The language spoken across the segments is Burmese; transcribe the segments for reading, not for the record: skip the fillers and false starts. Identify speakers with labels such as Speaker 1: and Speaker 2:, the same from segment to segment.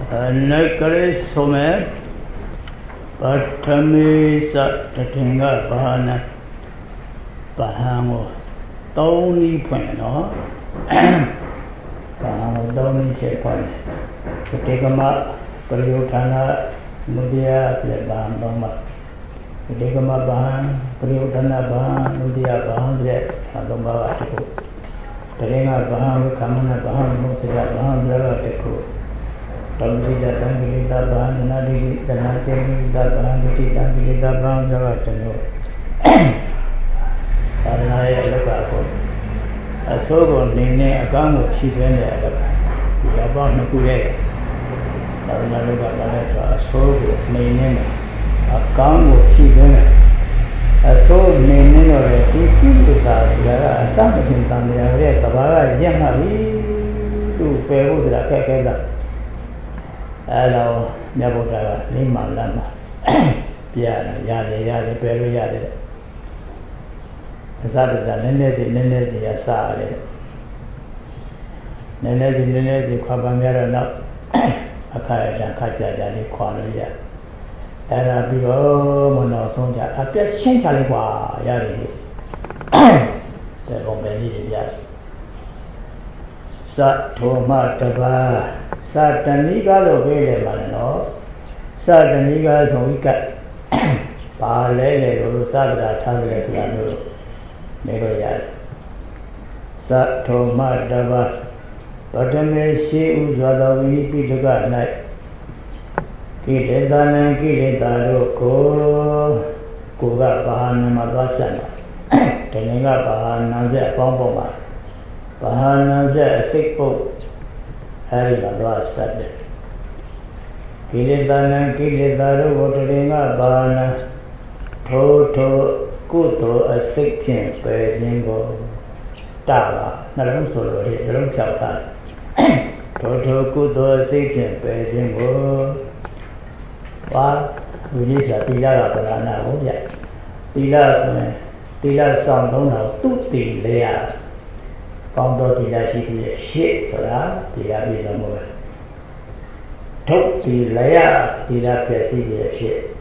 Speaker 1: Nekale some Patamisa Tatinga Bahana Bahango Tony Pano Bahango Tony Chepan Kategama Pariotana Nudia Bahama Kategama Bahan Pariotana Bahan Nudia Bahan Adoma Taringa Bahan Kamana Bahan Musida Bahan Brava Teku Tamsida Tangilita Bahan Nadi Tanati Bahan Viti Tangilita Bahan Javatano Aranaya Lakapo a sogo Nene Agamo Chifene Yabon Nakure Aranaloka Balatra a sogo Nene Agamo Chifene a sogo Nene or a Tuta something Tamia Tabara Yamavi to Peru de la Kekeda. Hello, Nabota, Lima Lama, Piana, Yadi, Peru Yadi. That is a Nenezi Asari. Nenezi Kwabamera not Akaya Kaja Dali Qualia. Era Bigo Monosonja, a piece Shinchaliqua Yadi. The Bombay Yadi. Satoma Taba. Sataniga Lobele Manano, Sataniga Zoika Palele, Sada Tablet Lano, Negoyat Satoma Dava, Patame She Uzada Wipi to God night. Kiledan and Kiledado Ko Kuga Bahana Mabasana, Teninga Bahana Zet Pompoma, Bahana Zet Sikpo. Hari Madras Saturday. Kilidana Kilidaro Wateringa Bana Toto Kuto a section Pejingo Tava, Naram Solo, Rum Chauta Toto Kuto a section Pejingo Wa Visa Tila Banana, Tila Sandona, Tutti Lea. Found out that she did shit, so that the abbey somewhere. Took the layer, the apple shit.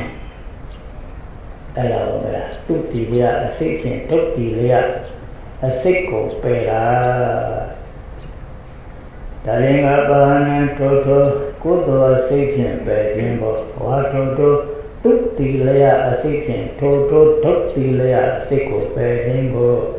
Speaker 1: Hello, took the layer, a section, took the layer, a sickle, pera. Darling up on Toto, good or section, Bejimbo, what Toto, took the layer, a section, Toto, took the layer, a sickle, Bejimbo.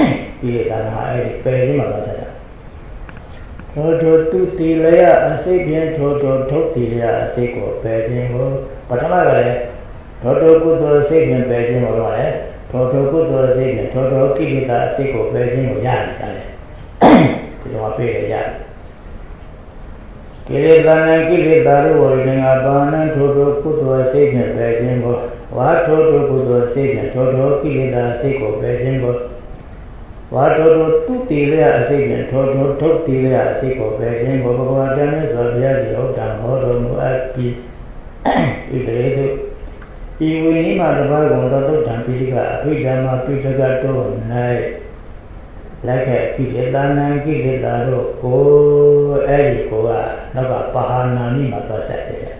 Speaker 1: Toto tutti lea a sapien toto totti lea a seco pejingo, Patamagare, Toto kuto sapien pejingo, Toto kuto sapien, Toto kibita seco pejingo yan. Pay yan. Kilidana Kilidaru holding a bana, Toto kuto sapien pejingo, what Toto kuto sapien, Toto kilida seco pejingo. Water tutti lea signet, Toto totti lea sico, Beijing, Boboadanis, Vabiadio, Damoro, Aki, Ibredo, Iwinima, the Vagon, Tampica, Pijama, Pitagato, Night, like a Piledan, Kilidaro, Ko, Ericoa, Nava Pahana, Nima Pasate.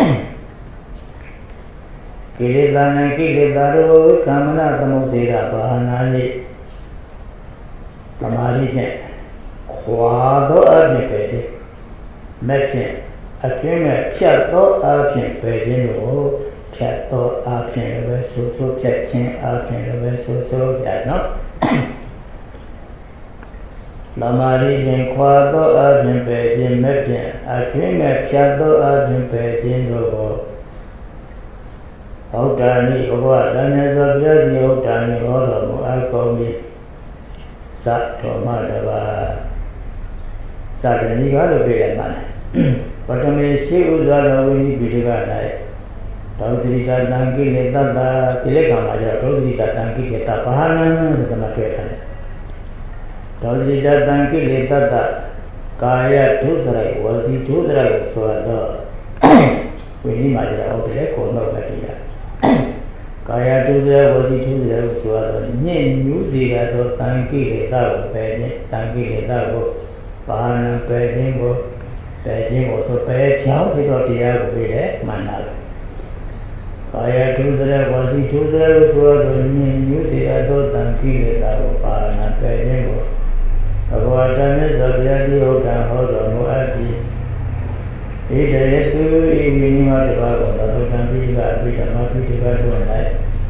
Speaker 1: Kilidan, Kilidaro, Kamana, the Mosera, Pahanani. Tamari Quado Arnipete Metin Akim Chato Arkin Pejino Chato Arkin so catching Arkin so that no Lamari Quado Arkin Pejin Metin Akim Chato Arkin Pejino Outani over Daneza Bloody Outani or Alcomi Satoma Dava Sataniga to be a man. But I may see Uzada when you be a night. Tausita Tanki Leta Kilekamaja, Tausita Tanki Leta Pahana, the Matrehan. Tausita Tanki Leta Kaya Tuzrai was he Tuzrai so when he might have out the echo no Katia. Kaya to there was it to there was a new Zia, Tanki Leta, Tanki Leta, Pahana Pejingo. ခြင်းကိုဆိုပဲချောင်းပြီးတော့တရားကိုပြီးတယ်မှန်တာကာယထုသရဝစီထုသရလို့ဆိုတော့ညင်ညွတ်တရားတော့တန်ကိလေသာကိုပါဏာပဲခြင်းကိုဘဂဝတမြတ်စွာဘုရားတိဟုတ်တာဟောတော်မူအပ်ပြီးဣတရေသူဤမိနိမတပါကိုသောတံပိဋကအပိဓမ္မပိဋကတို့၌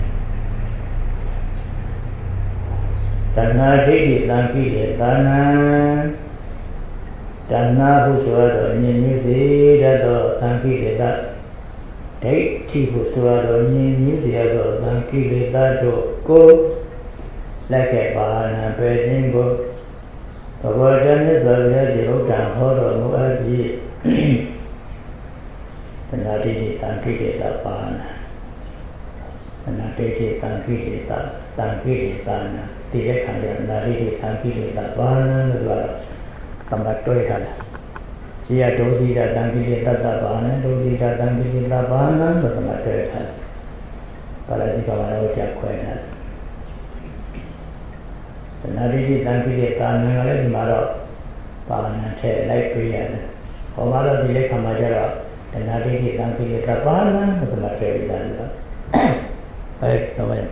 Speaker 1: တဏှာဒိဋ္ဌိတံကိလေသာနာတဏှာဟုဆိုသောညင်ညွတ်စေတတ်သောတံကိလေသာဒိဋ္ဌိဟုဆိုသောညင်ညွတ်စေသောတံကိလေသာတို့ကိုလက်ကပါဏာပဲခြင်းကိုဘဂဝတမြတ်စွာဘုရားတိဟုတ်တာဟောတော်မူအပ်ပြီးတဏှာဒိဋ္ဌိတံကိလေသာပါဏာတဏှာဒိဋ္ဌိတံကိလေသာတံကိလေသာနာဒီလက်ခံတဲ့နာဒိဋ္ဌိတံကိလေသာပါဏာလို့ပြောတာကမ္ဘာတွဲထားတာဒီရဒုတိယတံကိလေသာပါဏာဒုတိယတံကိလေသာပါဏာလို့ကမ္ဘာတွဲထားပါဠိကဘာလို့ကြာခွဲထားတဏှာဒိဋ္ဌိတံကိလေသာနာလည်းဒီမှာတော့ပါဏာထည့်လိုက်ပြရတယ်ဟောမှာတော့ဒီလက်ခံမှာကျတော့တဏှာဒိဋ္ဌိတံကိလေသာပါဏာလို့ကမ္ဘာတွဲပြီးတာလို့တော့ပဲ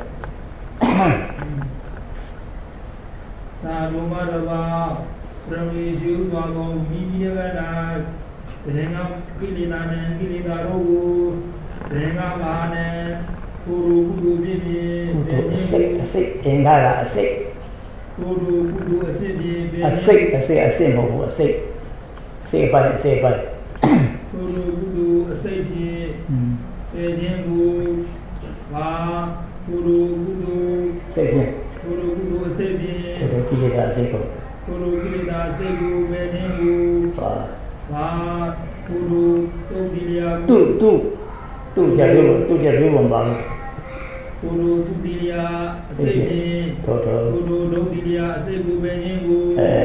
Speaker 2: သာဓုမတဘာပရမေကျူသွားကုန်မိမိရကနာတရင်ကကိလေသာနဲ့ကိလေသာတို့ကိုတရင်ကဘာနဲ့ကိုယ်ကုသိုလ်ဖြစ်ဖြစ်
Speaker 1: အစိတ်အင်္ဂါကအစိတ်
Speaker 2: ကိုယ်ကုသိုလ်အစစ်ဖြစ်ဖြစ်
Speaker 1: အစိတ်မဟုတ်ဘူးအစိတ်ပိုင်
Speaker 2: ကိုယ်ကုသိုလ်အစိတ်ဖြစ်ပေခြင်းကိုဘာကိုယ်ကုသိုလ်
Speaker 1: စိတ်ဖြင့်
Speaker 2: ကိုယ်ကုသိုလ်အစိတ်ဖြင့်
Speaker 1: ကိုယ်ကိလေသာအစိတ်ကို
Speaker 2: ကိုယ်ကိလေသာအစိတ်ကိုပေခြင်းကိုဘာကိုယ်တုတ်တိလျာ
Speaker 1: သူကြပြောပုံပါလို့
Speaker 2: ကိုယ်တုတ်တိလျာအစိတ်ဖြင့်
Speaker 1: တော်
Speaker 2: ကိုယ်တုတ်တိလျာအစိတ်ကိုပေခြင်းကို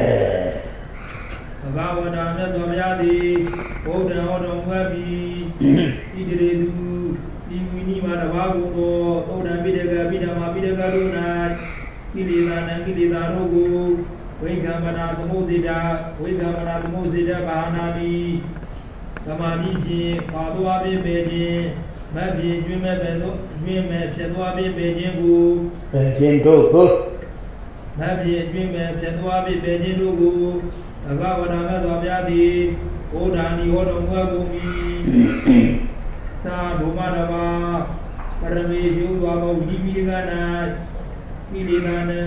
Speaker 2: ဘဂဝတာမြတ်စွာဘုရားသည်ဘုဒ္ဓဟောတော်မူပြီးဣတိရေသူဒီဝိနိမာတဘာကိုသောတံပိဋကပိဓမ္မာပိဋကတို့၌ကိလေသာနှင့်ကိလေသာတို့ကိုဝိကမ္မနာသမုဒိတာဘာနာတိသမာဓိဖြင့်ပါသွားပြီးပေခြင်းမတ်ဖြင့်ကျွင်းမဲ့ဖြစ်သွားပြီးပေခြင်းကို
Speaker 1: ပေခြင်းတို့ကို
Speaker 2: မတ်ဖြင့်ကျွင်းမဲ့ဖြစ်သွားပြီးပေခြင်းတို့ကိုဘဂဝတာမြတ်စွာဘုရားသည်ဩဒာနိဟောတော်မူကုန်၏သာဓုမတဘာပရမေကျူသွားကုန်မိမိကနာကိလေသာနဲ့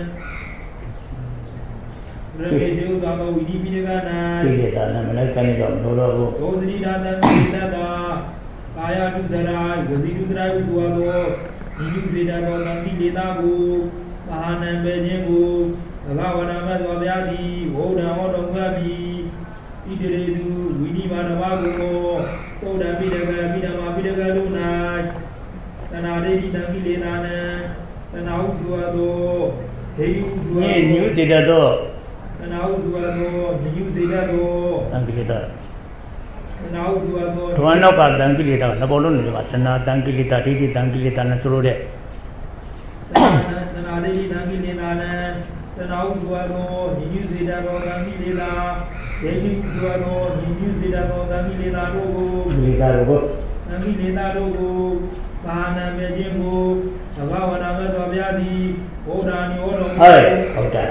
Speaker 2: ပရမေကျူသွားကုန်မိမိကနာ
Speaker 1: ကိလေသာနဲ့မလိုက်ကနေတော့မလို့တော့ဘူး
Speaker 2: ဒုသတိဒါသကိလေသာကာယတုသရာဝစီတုသရာဟုသောဒီလူစေတတော်သံကိလေသာကိုပါဏံပဲခြင်းကိုဘဂဝတာမြတ်စွာဘုရားသည်ဘုဒ္ဓဟောတော်မူပြီးဣတိရေသူဝိနိမာတဘာကိုသုဒ္ဓပိဋကပိဓမ္မာပိဋကတို့၌တဏှာဒိဋ္ဌိတံကိလေသာနှင့်တဏှာဥစွာသောဒိဋ္ဌိဥစွာ
Speaker 1: ညွတ်တတ်သော
Speaker 2: တဏှာဥစွာသောညွတ်စေတတ်သော
Speaker 1: တံကိလေသာ
Speaker 2: တဏှာဥစွာသော
Speaker 1: ဒဝနောကတံကိလေသာနှစ်ပေါ်လုံးနေပါတဏှာတံကိလေသာဒိဋ္ဌိတံကိလေသာနဲ့ဆိုလို့တဲ့
Speaker 2: တဏှာဒိဋ္ဌိတံကိလေသာနဲ့တဏှာဥစွာသောညွတ်စေတတ်သောတံကိလေသာဒိဋ္ဌိဥစွာသောညွတ်စေတတ်သောတံကိလေသာတို့ကို
Speaker 1: ကိလေသာတို့ကို
Speaker 2: တံကိလေသာတို့ကိုပါဏံပဲခြင်းကိုဘဂဝတာမြတ်စွာဘုရားသည်ဘုဒ္ဓနိဟောတော်မူ
Speaker 1: ဟုတ်တယ်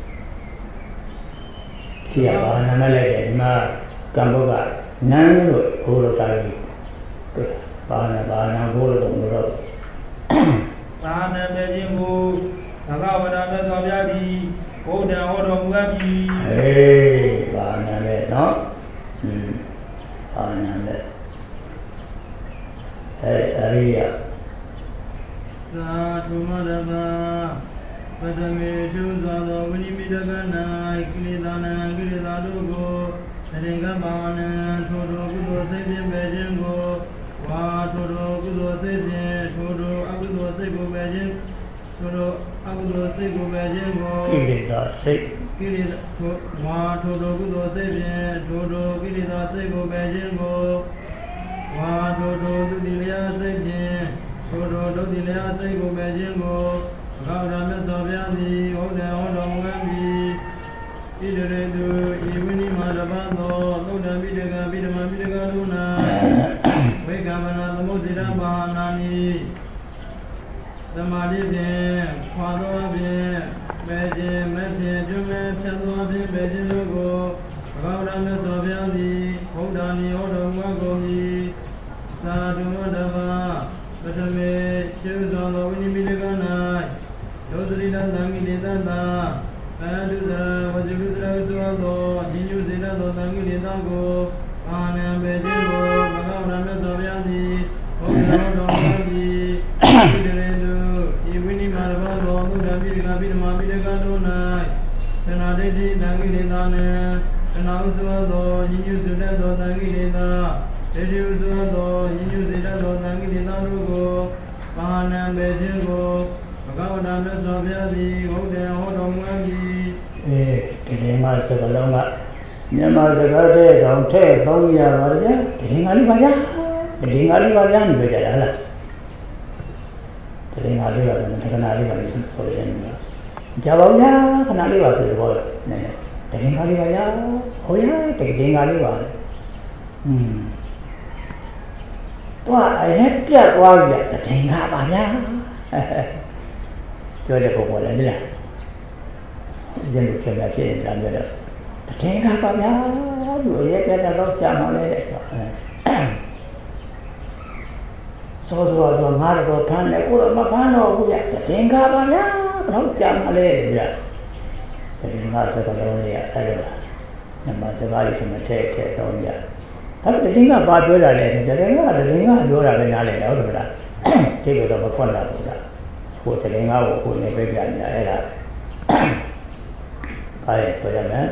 Speaker 1: ရှိရပါဏံနဲ့လည်းဒီမှာကံဘုကနန်းလို့ဘိုးတော်တာကြီးပါဏံဘိုးတော်တို့တော့
Speaker 2: ပါဏံပဲခြင်းကိုဘဂဝတာမြတ်စွာဘုရားသည်ဘုဒ္ဓဟောတော်မူပြီး
Speaker 1: ပါဏံနဲ့နော်ပါဏံနဲ့အရိယ
Speaker 2: သာဓုမတဘာပထမေကျူသောသောဝိနိမိတကနာကိလေသာနှင့်ကိလေသာတို့ကိုသင်္ကပ္ပနံထိုကုသိုလ်စိတ်ဖြင့်ပဲခြင်းကိုဝါထိုကုသိုလ်စိတ်ဖြင့်ထိုအကုသိုလ်စိတ်ကိုပဲခြင်းထိုအကုသိုလ်စိတ်ကိုပဲခြင်းကို
Speaker 1: ကိလေသာစိတ်
Speaker 2: ကိလေသာဝါထိုကုသိုလ်စိတ်ဖြင့်ထိုကိလေသာစိတ်ကိုပဲခြင်းကိုဝါထိုသုတိလျာစိတ်ဖြင့်ထိုဒုတိလျာစိတ်ကိုပဲခြင်းကိုဘဂဝတာမြတ်စွာဘုရားသည်ဟောတော်မူပြီးဣတရေသူဤဝိနိမာတ Madabando, Loda Videga, Vidama Videga Luna, Vegavana, the Mozilla Bahanani, the Madivin, Quadovin, Beji, Messi, Jume, Chandovi, Beji Logo, Ravana Soviali, Hodani, Odomagohi, Sadhumadava, Patame, Shoes on the Winnie Videgana, Rosarina Langilita. Adudha, Vajudra, Suazo, Jinuzina, Sangilitago, Anam Bejigo, Magavana Savyadi, Ogadagi, Ideredu, Ivini Marvado, Mudavir, Mabidakadona, Senadeti, Nangilitane, Senausuazo, Jinuzina, Sangilita, Edusuazo, Jinuzina, Sangilitago, Anam Bejigo, Magavana Savyadi, Ogadagi.
Speaker 1: ဒီနေ့မှစကလုံးကမြန်မာစကားတဲ့တောင်ထဲ300ပါဗျာဒီငါလေးပါဗျာဒီငါလေးပါဗျာနေကြတာလားဒီငါလေးပါလည်းခဏလေးပါလို့ဆိုရတယ်ကြာပါဗျာခဏလေးပါဆိုတော့နည်းဒီငါလေးပါဗျာဟိုရဒီငါလေးပါတော့အရင်ပြတ်သွားပြီဒီငါပါဗျာပြောတဲ့ပုံပေါ်လည်းလားကျင်းလို့ဖြစ်တာဖြစ်နေတာမျိုးတော့တကယ်ကပါဗျာသူအရေးပြတ်တော့ကြာမှလဲတဲ့စောစောတော့ငါတော့ဖမ်းတယ်ကိုတော့မဖမ်းတော့ဘူးဗျတကယ်ကပါဗျာတော့ကြာမှလဲဗျဒီငါစကားလုံးလေးအဲ့လိုနမစကားလေးဆိုမထဲတော့ဗျဒါပေမဲ့ဒီကဘာပြောတာလဲတကယ်ကပြောတာပဲနားလဲဟုတ်တယ်မလားဒီလိုတော့မဖွင့်တာဘူးလားဟိုတကယ်ကကိုနေပြပြနေတာအဲ့ဒါအဲ့ဆိုရမယ်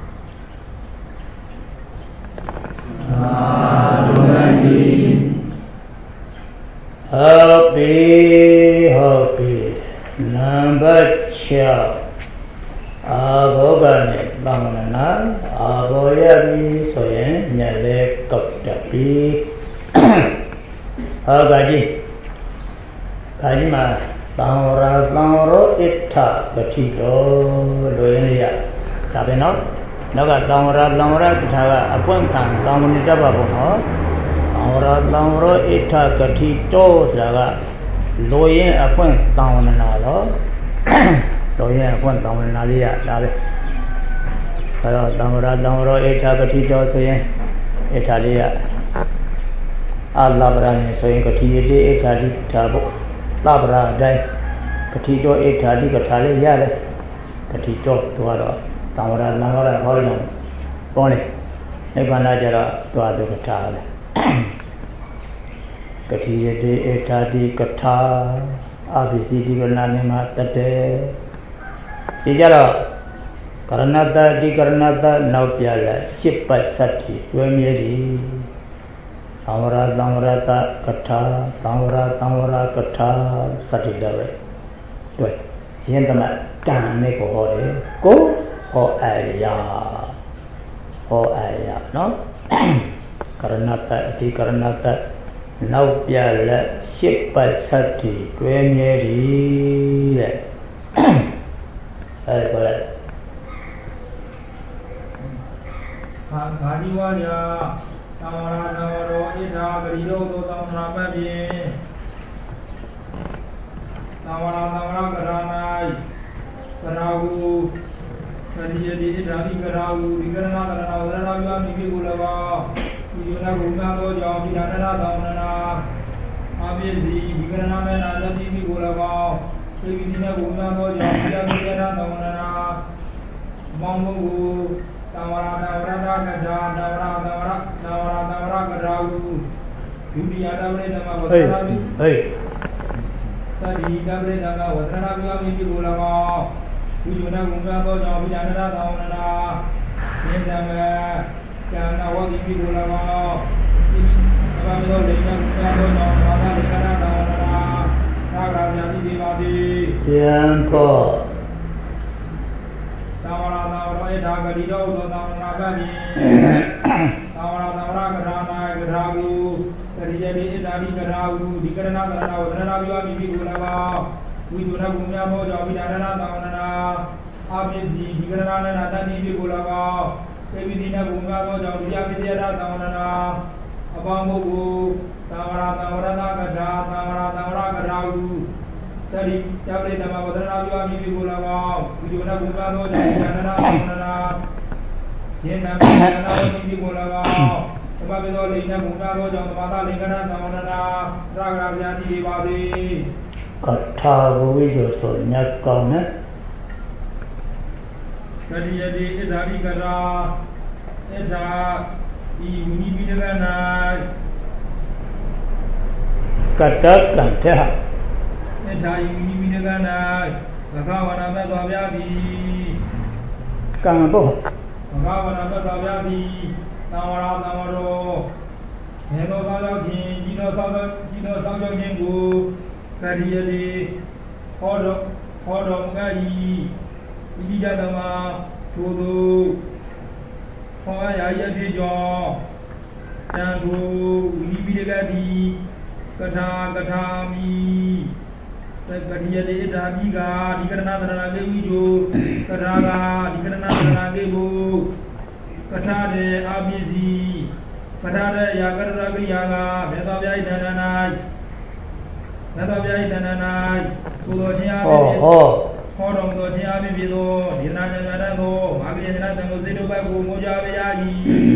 Speaker 1: ဟုတ်ပြီနံပါတ်6အာဘောကနဲ့သမဏနာအာဘောရပြီဆိုရင်ညလဲကောက်တပြီဟောကကြီးမှာသံဝရသံရောဣဋ္ဌပတိတော်လိုရင်းရဒါပဲနော်နောက်ကသံဝရကထာကအပွင့်ခံသံဝဏိတ္တဘဘုံနော်သံဝရဣဋ္ဌကတိတော်ဆိုတာကလိုရင်းအပွင့်သံဝဏနာတော့လိုရင်းအပွင့်သံဝဏနာလေးရဒါပဲအဲတော့သံဝရဣဋ္ဌကတိတော်ဆိုရင်ဣဋ္ဌလေးရအလဘရနဲ့ဆိုရင်ကတိတိဣဋ္ဌတိထာဘုသဗ္ဗရာအတိုင်းကတိတော်ဣဋ္ဌာတိကထာလေးရတယ်ကတိတော်သူကတော့သံဝရဟောတယ်ပေါင်းတယ်နိဗ္ဗာန်ကြတော့သူကသူကထာလေကတိယတိဣဋ္ဌာတိကထာအဘိစီတိကနာနေမှာတတဲ့ဒီကြတော့ကရဏတတိကရဏတနောက်ပြလာ8ပတ်စတ္တိတွဲမြဲသည်သံဝရတကထာသံဝရကထာစတိတပဲတွေ့ရင်းသမကံနဲ့ကိုဟောတယ်ကိုဟောအရာနော်ကရဏတအတိကရဏတနောက်ပြလက်8ပတ်စတိတွဲမြဲသည်တဲ့အဲ့ဒါလေ
Speaker 2: ခါဒီဝါယာသံဝရရောဣဒာဂရိရောသောသံဝရပတ်ဖြင့်သံဝရကရ၌ကရာဟုသတိယတိဣဒာတိကရာဟုဒီကရဏဝရဏယောမိပိကုလဝဒီယနာဘုံနာသောကြောင့်ဒီနာနာသံဝနာအပိတိဒီကရဏမေနာတတိပိကုလဝသေကိတိနဘုံနာသောကြောင့်ဒီယနာသံဝနာမောင်မှုသံဝရကထာသံဝရကရာဟုဒုတိယတဝရဓမ္မဝတ္တနာမိသတိတဝရဓမ္မဝတ္တနာမိမိပိကုလဝဝိဇ္ဇနာဘုံနာသောကြောင့်ဒီနာနာသံဝနာနိဒံမေကျန်နာဝတိပိကုလဝသဘာဝသောလိမ္မာဘုံနာသောကြောင့်ဘာသာလိကနာသံဝနာသာဂရာမြာတိဒီပါတိ
Speaker 1: ယံဖို့
Speaker 2: သံဝရဣဒာဂရိတောသောသံဝနာပတိသံဝရကထာ၌ကထာဟုသရိယတိဣဒာတိကထာဟုဒီကရဏကရဏဝဒနာပြောမိပိကုလဝဝိသုရဘုံများသောကြောင့်ဒီနာနာသံဝနာအပိစီဒီကရဏနာတတိပိကုလဝသ Kebidina bunga atau dia bicara tawana apa mugu tawara kerau tadi capri nama badana juga mimpi bulama ujuna bunga atau jana tawana jenna mimpi bulama sebab itu lina bunga atau jana mata lingkana tawana raga jadi dibadi
Speaker 1: kata buwi so nyakau ne
Speaker 2: jadi dari kara eda ini bidana
Speaker 1: kata kanta
Speaker 2: eda ini bidana bagawana medawadi
Speaker 1: kang bo
Speaker 2: bagawana medawadi tawaro heno saja jino saja jenggu kariye hodo ngai ini jadama tudu Hoya ya bijo Tandu ini bidegadi Kata-katami Kadiya de dabiga Dikarena terang wijo Karaga dikarena terang bu Kata de abisi Kata de yagar ragriyaga Meta biai dananai Tudo niya Orang tu dia bibido, dia nak jalan tu, agak nak tengok situ bagu moja biayi,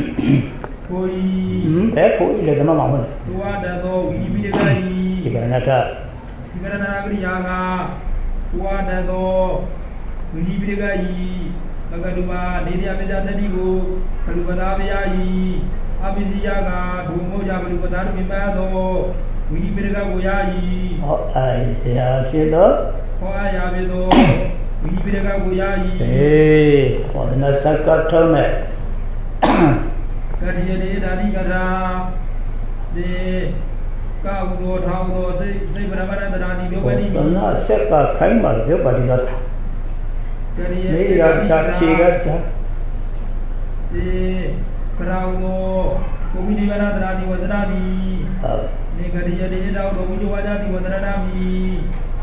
Speaker 2: koi.
Speaker 1: Koi le nama mana?
Speaker 2: Tua dah tu, ini bila kali.
Speaker 1: Ibarat apa?
Speaker 2: Ibarat nak agak jaga. Tua dah tu, ini bila kali. Agak lupa, dia beja tadi bu, kalau pada biayi, habis jaga, dua moja kalau pada bimbang tu, ini bila kali biayi.
Speaker 1: Oh, ya, siapa?
Speaker 2: Hoa ya bedo ini bidega goyayi
Speaker 1: wadna sakatome
Speaker 2: kadiye de dadi kara de kaudo thaudo sei brahmana dadi yobani
Speaker 1: wadna sakka khaimar yobani gat
Speaker 2: kadiye
Speaker 1: ne ya cha
Speaker 2: de kraudo komini bana dadi wadani ne kadiye de daudo mujo wajati wadani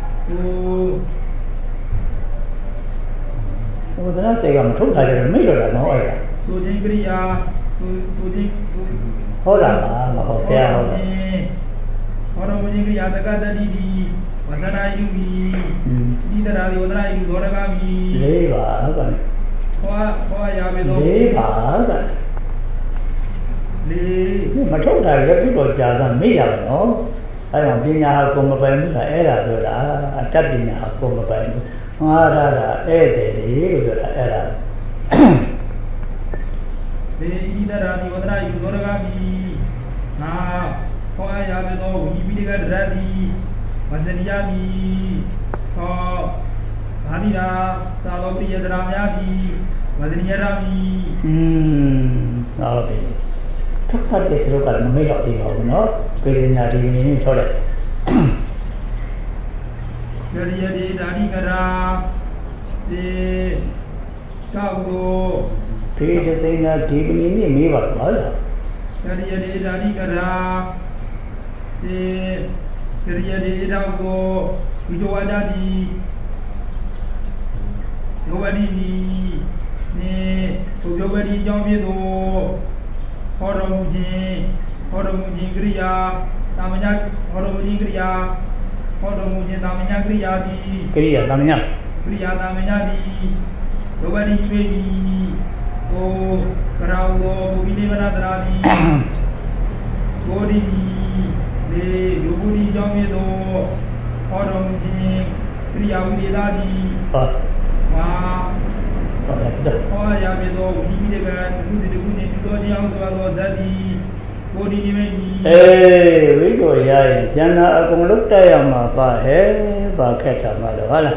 Speaker 1: Wadana saya kan thuk ada ni lo lah, mau ya.
Speaker 2: Sujin kriya,
Speaker 1: Hora lah, mau kaya hora.
Speaker 2: Orang sujin kriya dekat tadi di wadana ini, di terali wadana ini dua kami.
Speaker 1: Lewa kan.
Speaker 2: Kau ya betul.
Speaker 1: Lewa kan. Ni macam dah jadi tu jangan miyar no. Ayam punya aku membayar era tu lah, ada punya aku membayar. Ada itu era.
Speaker 2: Ini dah di mana itu orang kami. Nah, kau ayam itu ini dia dari macam ni. Kau hari dah kalau beri drama ni, macam ni rami.
Speaker 1: Okay. Thakar ke seru kalau memilih di bawah no. Kerana di ini thora.
Speaker 2: Jadi dari kara de kau
Speaker 1: Jadi ini mewah lah.
Speaker 2: Jadi dari kara de jadi kau itu ada di Jawadi ni Jawadi jauh itu orang mungkin kriya namanya orang mungkin namanya kriya di
Speaker 1: Kriya namanya
Speaker 2: di Jawadi ni oh kerana ini mana terjadi Jawadi ni Jawadi jauh itu orang mungkin kriya ini tadi wah oh ya betul ini dengan ini yang tu jadi bodi ni
Speaker 1: Wiko ya jana aku melukta yang apa baketa malu hala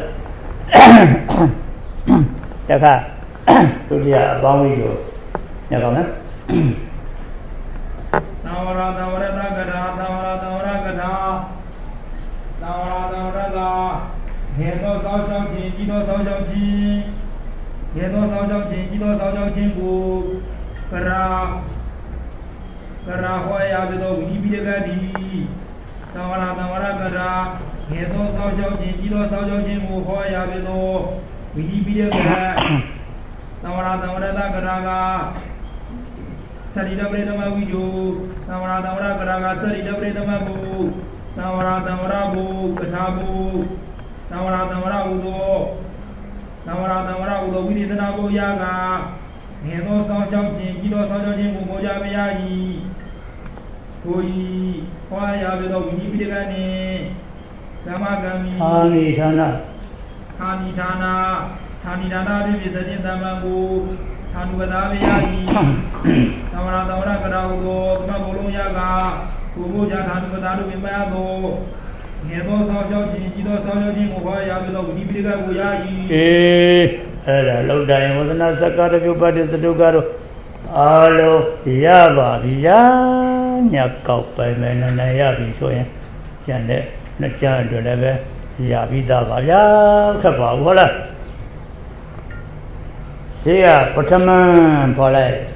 Speaker 1: Jaka tu dia bang wiko ya kamu
Speaker 2: tawara da hendo sao jin jino sao jin hendo sao jin jino sao jin bu kara hoya bedo ini bila di tawara kara hendo sao jin jino sao jin bu hoya bedo ini bila tawara da kara Sari Dabre Namavijo, Namara Namara Karaga, Sari Dabre Namabu, Namara Namarabu, Katabu, Namara Namara Udo, Namara Namara Udo, we did Nabo Yaga, Heno Sanjin, Gido Sanjin, Moja Yayi, Toyi, Waya Vido, Winipigani, Samagami,
Speaker 1: Hanitana,
Speaker 2: Hanitana, Visit Namabu. Tanubadavi, Tamara Tamara Kadaudo, Tamabolo Yaga, Kubuja Tanubadu Vimado, Hebo Sajo, Jido Sajo, Moya, Nibiga Guyayi.
Speaker 1: Hello, Diane was not Sakara, but it's the Dugaro. Alo, Yaba, Yakau by men and Yabi, so Yande, Nacha, Duleve, Yabida, Yakaba, Sia, Potaman, Polite.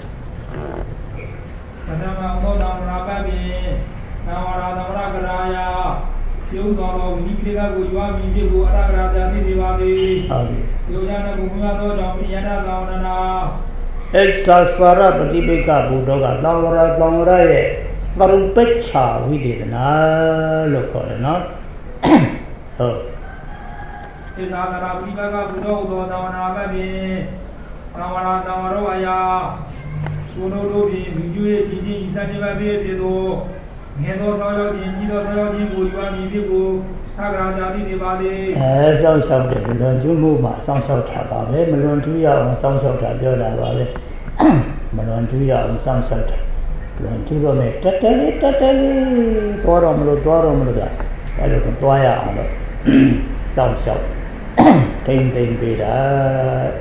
Speaker 2: Patama, Rababi, Namara Nagaraya, you go, Nikiga, you are Raga, Divabi, Yona Gumado, Yana Launa. It's a Swara, but Tibika, Budoga, Laura, Varupecha, we did look for it, not? So. It's not a Biga, Budo, Naga, Namara Namaraya, Suno, you did Sanima, Hendo Soyo, Nido, Tagadi, Divadi. As I shouted, don't you move my song shot about it, Malon to ya on some sort of Yoda, Malon to ya on some sort of Lontigo make Tatali, Torum, I look at Toya on the some shot. Ting beta.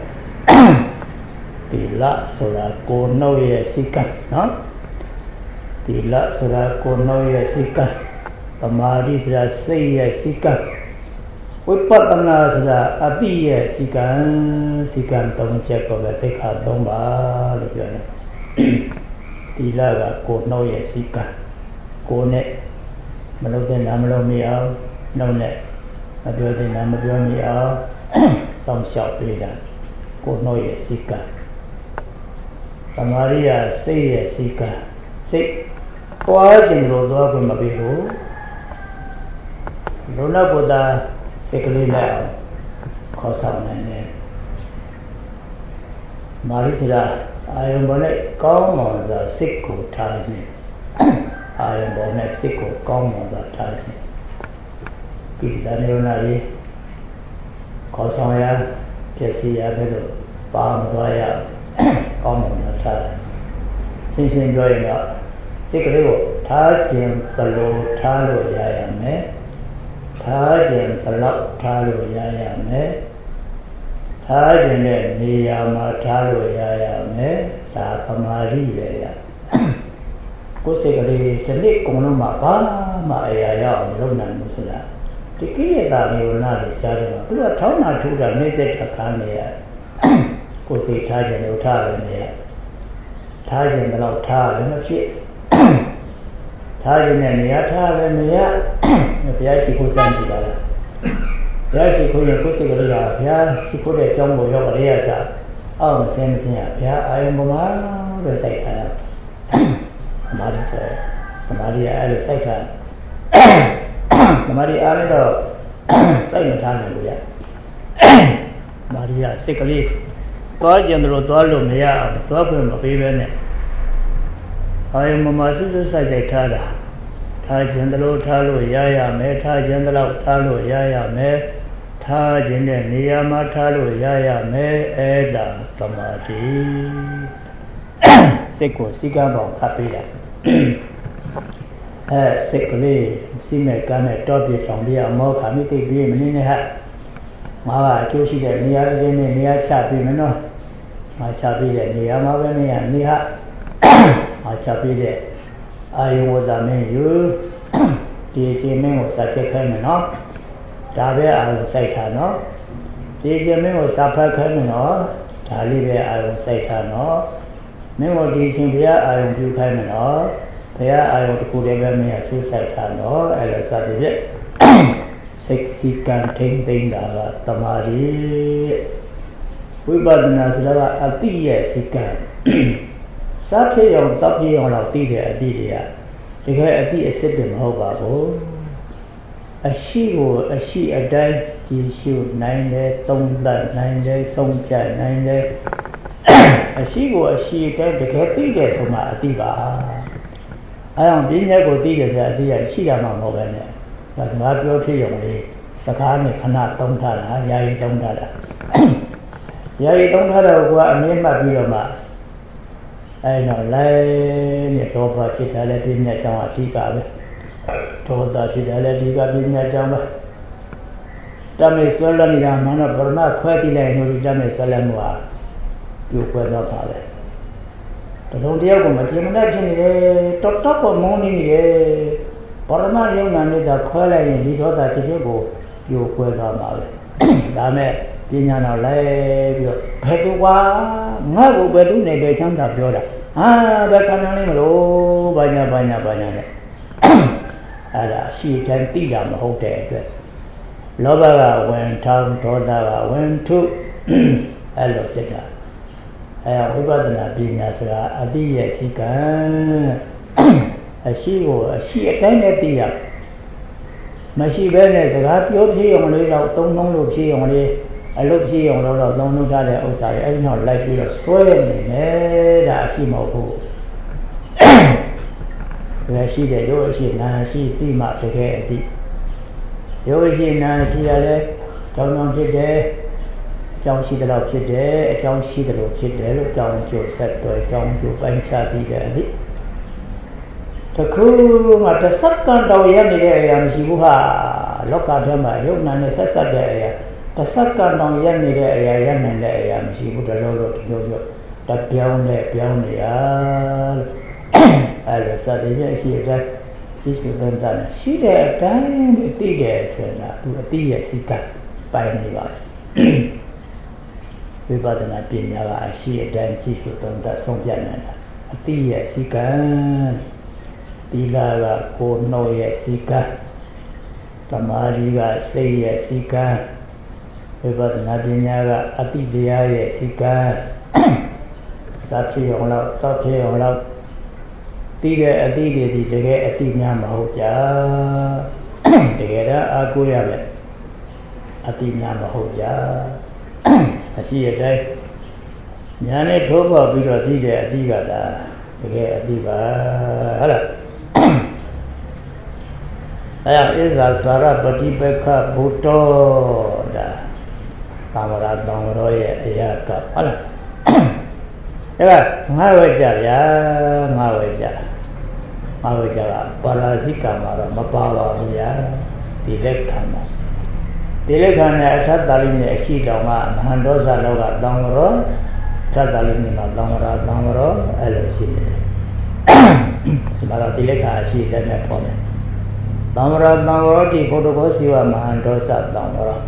Speaker 2: Tila sura kono ye sika, no? Tila sura kono ye sika, Amari sura say ye sika, Upatana sura ati ye sikan tong check of a peka tomba, Tila kono ye sika, Kone, Malogan Amalo me out, no net, a building Amado me out, some shop leader, Kono ye sika. Samaria say Sika. Say, what in Rosa from Mabiho? Luna Buddha, secondly now, Kosam and Marisila, I am bonnet, come on the sickle Tarzan. I am bonnet, sickle, come on the Tarzan. Kitanari, Kosaya, Jessia, Bedo, Palm Doya. Con một nó trời xin rồi đó chỉ có điều thả chuyện talo thả lôi dài mẹ thả chuyện talo thả lôi dài mẹ thả chuyện này niyama thả lôi dài mẹ thả kamari vậy có sẽ có đi chân đi cũng nó mà ai lúc nào cũng sẽ là thì cái ta nhiều nào để chơi mà cứ là tháo nào thu ra mấy cái thật khá này cô sẽ thay cho nó thay rồi nè thay cho nó thay nó chết thay cho này nè thay rồi nè nó phải chỉ cô xem gì đó phải chỉ cô nhận cô sẽ cái là phải chỉ cô để trong bộ cho cái gì cả mà xem nhá phải ai mà rồi sai thay mà đi ai rồi sai thay mà đi ai rồi sai mà thay này vậy mà đi sai cái gì có chuyện rồi tôi luôn này à tôi cũng mà phải về này ai mà sự sai sai thay ra thay chuyện đó thay rồi ya mẹ thay chuyện đó thay rồi ya mẹ thay chuyện này nia mà thay rồi ya mẹ đã tâm trí sẽ có sự cảm động khác biệt sẽ có đi xin mẹ cái này cho việc trong đi mà khám y tế đi mình này ha mà chú sĩ để nia cái này nia chả bị mình nói mà chả bị để nia mà cái này nia mà chả bị để ai muốn làm gì chứ thì xem mình một sai chết hay nó trả về ai một sai thà nó thì xem mình một sai phải hay nó trả đi về ai một sai thà nó mình một đi xem về ai một chịu hay nó thế ai một cụ để về mình suy sai thà nó ai là sao thì vậy sexy can thing thing đó là tamari Vipasana là ati ye sikan
Speaker 1: စားဖြစ်အောင်တောက်ဖြစ်အောင်တော့သိတဲ့အသည့်တွေကတကယ်အသည့်အစစ်တွေမဟုတ်ပါဘူးအရှိကိုအရှိအတိုင်းကြည်ရှုနိုင်တယ်သုံးသပ်နိုင်တယ်ဆုံးဖြတ်နိုင်တယ်အရှိကိုအရှိအတိုင်းတကယ်သိတယ်ဆိုမှအသည့်ပါအဲအောင်ပညာကိုသိတယ်ဆိုအသည့်ရရှိတာမှမဟုတ်ပဲနဲ့ဒါစကားပြောဖြစ်ရုံလေးစကားနဲ့ခဏသုံးထားတာယာယီသုံးထားတာယာယီသုံးထားတော့ကအမြင်မှတ်ပြီးတော့မှအဲတော့လည်းနဲ့တော့ဘာဖြစ်တာလဲပညာကြောင့်အဓိကပဲသောတာဖြစ်တယ်လည်းဒီကပညာကြောင့်ပဲတမေဆွဲလန်းနေတာမှတော့ဗရမခွဲကြည့်လိုက်လို့တမေဆွဲလန်းမှုဟာကျိုးခွဲတော့ပါပဲတလုံးတယောက်ကမကြင်မတတ်ဖြစ်နေတယ်တော်တော်ကမုန်းနေနေတယ်ဗရမယုံနာနေတာခွဲလိုက်ရင်ဒီသောတာချစ်ချင်းကိုကျိုးခွဲတော့ပါပဲဒါမဲ့ပညာတော်လဲပြီးတော့ဘယ်သူကငါ့ကိုဘယ်သူနဲ့ပဲချမ်းသာပြောတာဟာဘယ်ခံရလိမ့်မလို့ဘာညာနဲ့အဲ့ဒါရှိတိုင်းသိတာမဟုတ်တဲ့အတွက်လောဘကဝင်ထောင်းဒေါသကဝင်ထုအဲ့လိုဖြစ်တာအဲ့ဝိပဿနာပညာဆိုတာအတိရဲ့ရှိကံအရှိကိုအရှိအတိုင်းနဲ့သိရမရှိဘဲနဲ့စကားပြောပြရုံလေးတော့သုံးလုံးလို့ဖြေရုံလေးအလုပ်ဖြေရုံတော့သုံးလုံးထားတဲ့ဥစ္စာတွေအဲ့ဒီတော့လိုက်ပြီးတော့ဆွဲနေတယ်ဒါအရှိမဟုတ်ဘူးဒါရှိတယ်ရုပ်အရှိနာရှိသိမှတကယ်အသိရုပ်အရှိနာရှိရလဲကြောင်းကြောင်းဖြစ်တယ်အကြောင်းရှိတယ်လို့ဖြစ်တယ်အကြောင်းရှိတယ်လို့ဖြစ်တယ်လို့ကြောင်းကျိုးဆက်သွဲကြောင်းကျိုးပိုင်းခြားပြီးတဲ့အသိတခုမှတစ်စက္ကန့်တော့ရနေတဲ့အရာမရှိဘူးဟာလောကထဲမှာရုပ်နာနဲ့ဆက်ဆက်တဲ့အရာတစ်စက္ကန့်တော့ရနေတဲ့အရာရနိုင်တဲ့အရာမရှိဘူးတလို့လို့ဒီလိုပြောတပြောင်းနဲ့ပြောင်းနေရအဲ့ဒါစတဲ့ရဲ့ရှိတဲ့ရှိရှိသန်းသန်းရှိတဲ့အတိုင်းသိတယ်ဆိုတာသူအသိရဲ့စိတ်ကပိုင်းနေပါဝိပဿနာပညာကအရှိအတိုင်းရှိရှိသန်းသန်းဆုံးဖြတ်နိုင်တာအသိရဲ့စိတ်ကသီလကကိုယ်နှုတ်ရဲ့စိတ်ကသမာဓိကစိတ်ရဲ့စိတ်ကဝိပဿနာပညာကအသိတရားရဲ့စိတ်ကစာဖြစ်အောင်လို့သောက်ဖြစ်အောင်လို့သိတဲ့အသိတွေဒီတကယ်အသိများမဟုတ်ကြတကယ်တော့အာကိုရမယ်အသိများမဟုတ်ကြအရှိအတိုင်းညာနဲ့ထိုးပေါက်ပြီးတော့သိတဲ့အသိကဒါတကယ်အသိပါဟုတ်လားအဲဣဇာစာရပฏิပက္ခဘုဒ္ဓဒါသာမရာတောင်ရောရဲ့အရာကဟုတ်လားဒါကငါဝဲကြဗျာငါဝဲကြကပါရာဇိကမှာတော့မပါပါဘူးဗျာဒီလက်ခံမှာဒီလက်ခံနဲ့အထက်တာလိနဲ့အရှိတော်မှာမဟာဒေါသလောကတောင်ရောထက်တာလိနဲ့မှာတောင်ရောအဲ့လိုရှိတယ်ဒီမှာတော့ဒီလက်ခံအရှိတဲ့နဲ့ပေါ်တယ်တောင်ရောဒီဘုဒ္ဓဘောစီဝမဟာဒေါသတောင်ရော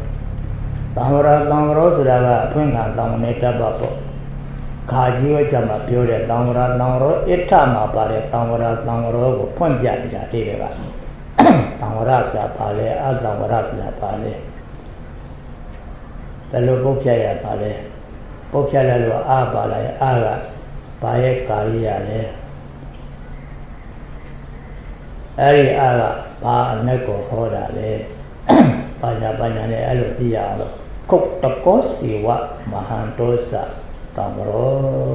Speaker 1: ဆိုတာကအဖွင့်ခံတောင်နဲ့တပ်ပါပေါ့ခါကြီးဝဲကြမှာပြောတဲ့တောင်ရောအဋ္ဌမှာပါတဲ့တောင်ရောကိုဖွင့်ပြနေတာတည်းတွေကတောင်ရောဆိုတာပါလေအတောင်ရောဆိုတာပါလေဘယ်လိုပုတ်ပြရပါလဲပုတ်ပြလိုက်လို့အာပါလာရဲ့အာကဘာရဲ့ကာရိယလဲအဲ့ဒီအာကဘာအနက်ကိုဟောတာလဲဘာညာနဲ့အဲ့လိုသိရအောင်လို့ကုတ်တကောစီဝမဟာဒေါသတောင်ရော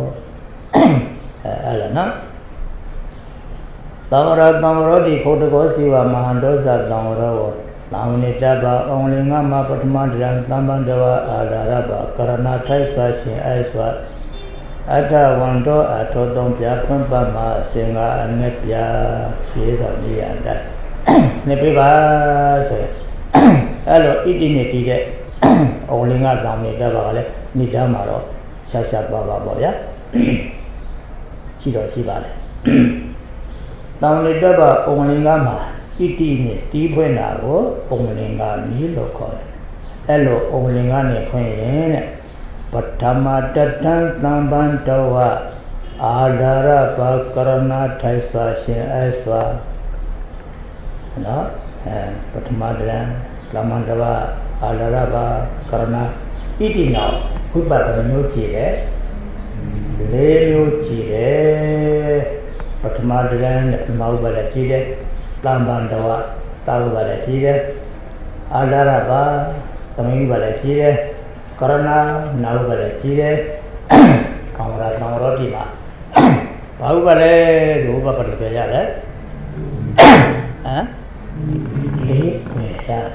Speaker 1: အဲ့လိုနော်တောင်ရောဒီဘုဒ္ဓကောစီဝမဟာဒေါသတောင်ရောကိုသာဝနိတ္တဘာအောင်လင်္ဂမပထမဒရံသမ္ပန္တဝအာဓာရဘကရဏထိုက်စွာရှင်အဲ့စွာအတ္တဝန္တောအထောသုံးပြဖွင့်ပတ်မှာအစဉ်ကအနက်ပြရှင်းတော်နေရတဲ့နှစ်ပြပါဆိုအဲ့လိုဣတိနဲ့တည်တဲ့အောင်လင်္ဂသာဝနိတ္တဘာကလည်းမိသားမှာတော့ရှာပါပေါ့ဗျာရှိတော့ရှိပါလေသာဝနိတ္တဘာအောင်လင်္ဂမှာဣတိနဲ့တီးဖွင့်တာကိုအောင်လင်္ဂနည်းလို့ခေါ်တယ်အဲ့လိုအောင်လင်္ဂနဲ့ဖွင့်ရင်တဲ့ပထမတတံသမ္ပန္တဝအာဓာရဘကရဏထိုက်စွာရှင်အဲ့စွာနော်ပထမတရံသမ္ပန္တဝအာဓာရဘကရဏဣတိနောက်ဝိပဿနာမျိုးကြည့်တယ်လေးမျိုးကြည့်တယ်ပထမတရားနဲ့ပထမဥပါဒကြည့်တယ်တမ္ပံတဝတာဥပါဒကြည့်တယ်အာဓာရပါသမီးဥပါဒကြည့်တယ်ကရဏနာဥပါဒကြည့်တယ်ကာမရာသံရောတိမှာဘာဥပါဒလဲဒီဥပါဒပြရတယ်ဟမ်လေးပြရတယ်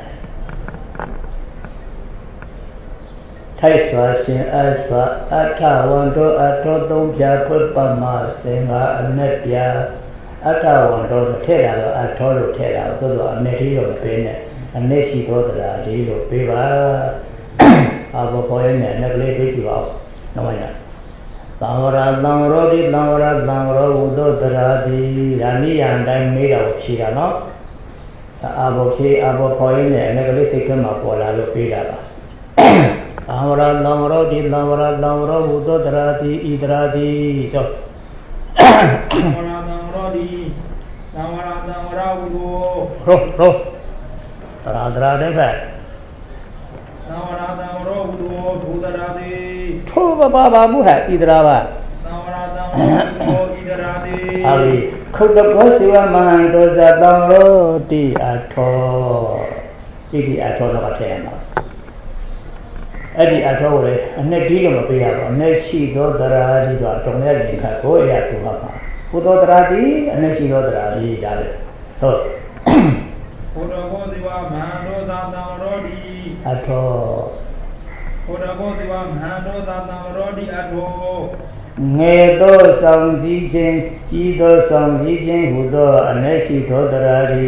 Speaker 1: ထိုက်စွာရှင်အစွာအထဝန္တောအထောသုံးဖြာဖွတ်ပမစင်္ဃအနက်ပြအထဝန္တောထည့်တာတော့အထောလို့ထည့်တာသို့တော့အနက်ကြီးတော့ပေးနဲ့အနက်ရှိသောတရားလေးလို့ပေးပါအဘောပေါ်ရဲ့နဲ့အနက်ကလေးပေးစီပါဦးနောက်မှသံဝရသံရောတိသံဝရသံရောဝုသောတရားတိဓာနိယံတိုင်းမေးတာကိုဖြေတာနော်အဘောဖြေအဘောပေါ်ရဲ့နဲ့အနက်ကလေးစိတ်ထဲမှာပေါ်လာလို့ပေးတာပါသံဝရသံရောတိသံဝရသံရောဝုသောတရားတိဤတရားတိကြော
Speaker 2: သံဝရသံရောတိသံဝရသံဝရဝု
Speaker 1: သောတရားတဲ့ပဲ
Speaker 2: သံဝရသံဝရဝုသောဘုဒ္ဓရာတိ
Speaker 1: ထိုးပါမှုဟာဤတရားပါ
Speaker 2: သံဝရသံဝရဝုသောဤတရားတိ
Speaker 1: အဲဒီခုတ်တဘောစေဝမဟံတောဇသံရောတိအထောဣတိအထောတော့ထည့်ရမှာအဲ့ဒီအထောလေအနှစ်ဒီလို့မပေးရပါဘူးအနှစ်ရှိသောတရားဒီတော့တုံရရင်ခတ်ကိုအရာသူမှာပါဘုသောတရားဒီအနှစ်ရှိသောတရားဒီဒါလေဟုတ်
Speaker 2: ဘုဒ္ဓဘောဇိဝမဟာဒောသသံရောတိ
Speaker 1: အထော
Speaker 2: ဘုဒ္ဓဘောဇိဝမဟာဒောသသံရောတိအထော
Speaker 1: ငယ်သောဆောင်စည်းခြင်းကြီးသောဆောင်စည်းခြင်းဟူသောအနက်ရှိသောတရားဒီ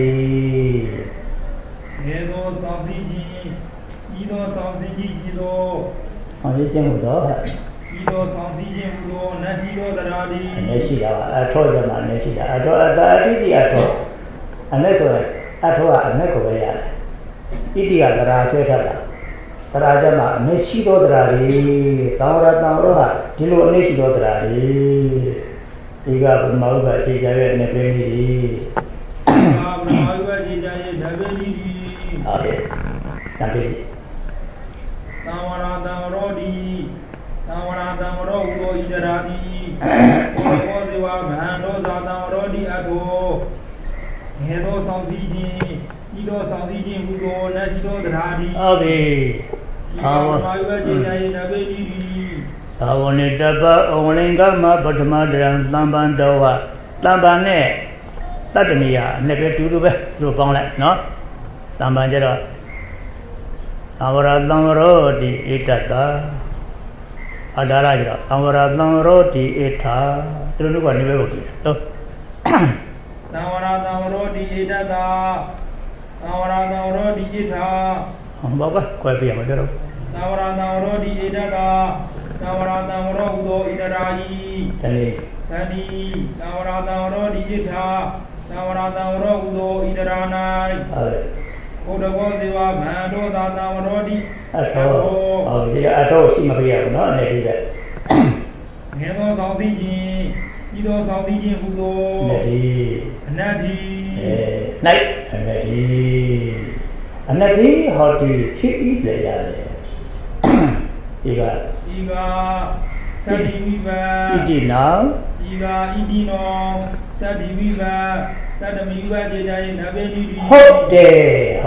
Speaker 2: ငယ်သောဆောင်စည်းခြင်းကြီးသောဆောင်စည်းခြင်းကြီးသော
Speaker 1: ဆောင်စည်းခြင်းဟူသော
Speaker 2: ကြီးသောဆောင်စည်းခြင်းဟူသောနတ်ကြီးသောတရားဒီ
Speaker 1: အနက်ရှိတာပါအထောကြမှာအနက်ရှိတာအထောအတာအတိတိအထောအနက်ဆိုရင်အထောကအနက်ကိုပဲရတယ်ဣတိကတရားဆွဲထားတာတရားကြမှာအနက်ရှိသောတရားဒီသံဝရသံရောဟာဒီလိုအနက်ရှိသောတရားဒီဒီကဘုမဥပ္ပအခြေချရဲ့အနေပေးကြီး
Speaker 2: ဘုမဥပ္ပအခြေချရဲ့ဓဘေကြီး
Speaker 1: ဟုတ်တယ်ဓဘေကြီး
Speaker 2: သံဝရသံရောတိသံဝရသံရောဟူသောဣဒရာတိဘောဇေဝမဟံဒောသသံရောတိအထောငယ်သောဆောင်စည်းခြင်းဤသောဆောင်စည်းခြင်းဟူသောနတ်ရှိသောတရားတိ
Speaker 1: ဟုတ်ပြီ
Speaker 2: သာဝမယုဝေညာယေနဘေတိ
Speaker 1: သာဝနိတပဩဝလိင်္ဂမပထမတရံသံပန္တောဝသံပန်နဲ့တတ္တနိယနဲ့ပဲတူတူပဲသူပေါင်းလိုက်နော်သံပန်ကျတော့သံဝရသံဝရောတိဧတတအဒါရကျတော့သံဝရသံဝရောတိဧထာသူတို့ကနေပဲဟုတ်တယ်ဟုတ်
Speaker 2: သံဝရသံဝရောတိဧတတသံဝရသံဝရောတိဧထာ
Speaker 1: ဘာကကွဲပြရမှာတော့
Speaker 2: သံဝရသံဝရောတိဧတတသံဝရသံဝရောဟူသောဣတရာယီ
Speaker 1: တဏိ
Speaker 2: သံဒီသံဝရသံဝရောတိဧထာသံဝရသံဝရောဟူသောဣတရာ၌ဘုဒ္ဓဘောဇေဝမဟာဒောသသံဝရောတိ
Speaker 1: အထောဟုတ်ဒီအထောရှိမပြရဘူးเนาะအနေကြီးပဲ
Speaker 2: ငယ်သောကောင်းသိခြင်းဤသောကောင်းသိခြင်းဟူသောအနတ္တိ
Speaker 1: ၌အနတ္တိအနတ္တိဟောတိဖြစ်ဤလေရတယ်ဤက
Speaker 2: သတ္တိဝိပံ
Speaker 1: ဣတိနော
Speaker 2: ဤကဣတိနောသတ္တိဝိပံသတ္တမိဝေကျေကြယနဘေတိ
Speaker 1: ဟုတ်တယ်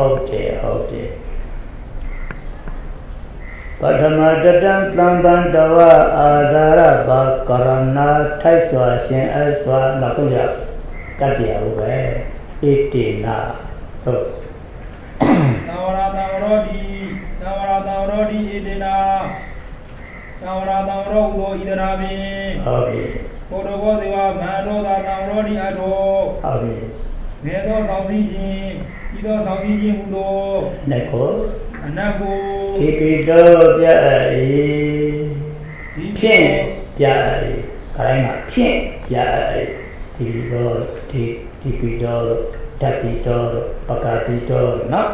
Speaker 1: ပထမတတံသံပန္တဝအာဓာရပါကရဏထိုက်စွာရှင်အစွာနောက်ဆုံးရကတ္တရာဟုပဲဣတိနာဟုတ်
Speaker 2: သံဝရသံဝရောတိသံဝရသံဝရောတိဣတိနာသံဝရသံဝရောဟူသောဣတရာပင်
Speaker 1: ဟုတ်ပြီ
Speaker 2: ဘုဒ္ဓဘောဇေဝမဟာဒောသသံဝရောတိအထော
Speaker 1: ဟုတ်ပြီ
Speaker 2: ငယ်သောဆောင်စည်းခြင်းဤသောဆောင်စည်းခြင်းဟူသော
Speaker 1: နတ်ကို
Speaker 2: အနတ်ကို
Speaker 1: ဒီပိတောပြအေဖြင့်ပြအေခိုင်းမှာဖြင့်ပြအေဒီပိတောဓာပိတောပကပိတောနော်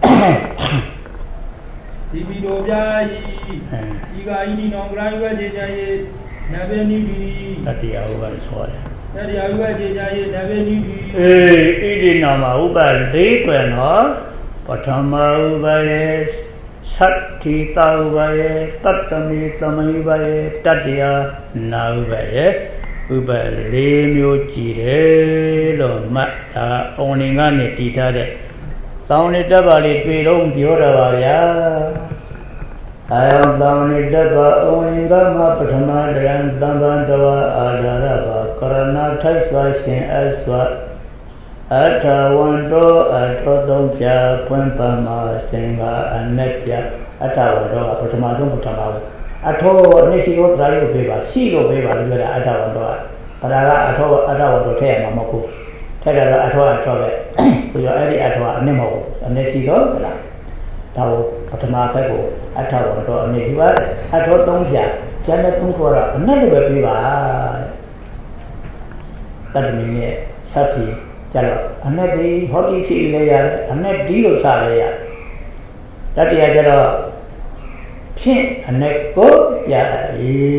Speaker 2: ဒီပိတောပြဤဤကဤနိနောဂရယဝေကျေကြယေနဘေနိတိ
Speaker 1: တတရားဥပ္ပါဆိုရတယ်
Speaker 2: တရားဥပ္ပါကျေကြယေနဘေနိတိ
Speaker 1: ဣတိနာမှာဥပ္ပါ၄တွင်နော်ပထမဥပ္ပါရေ Sati Taubaye, Tatami Tamayibaye, Tatia Naubaye, Ubali Muchire, Lomata, Oningani Titade, Sounded Dabali, Twilum, Pioravaya. I am Downey Daba, Oningama, Patama, and Dambandava, Adaraba, Karana, Taswa, Shin Aswa. Ata wando atodongja pwempama senga anekya ata wando apatama dong putama atho nesigo drayo beba silo beba lura ata wando paraga atho ata wando the ma mako thera atho be yo eri atho ane mako nesigo la tawo patama ka ko ata wando ane diwa atho dongja jana tung ko ra anale be beba tadmi ne sati Chalo, anadi hoti chi leya, anadi lo cha leya. Tadi aja pin anek ko ya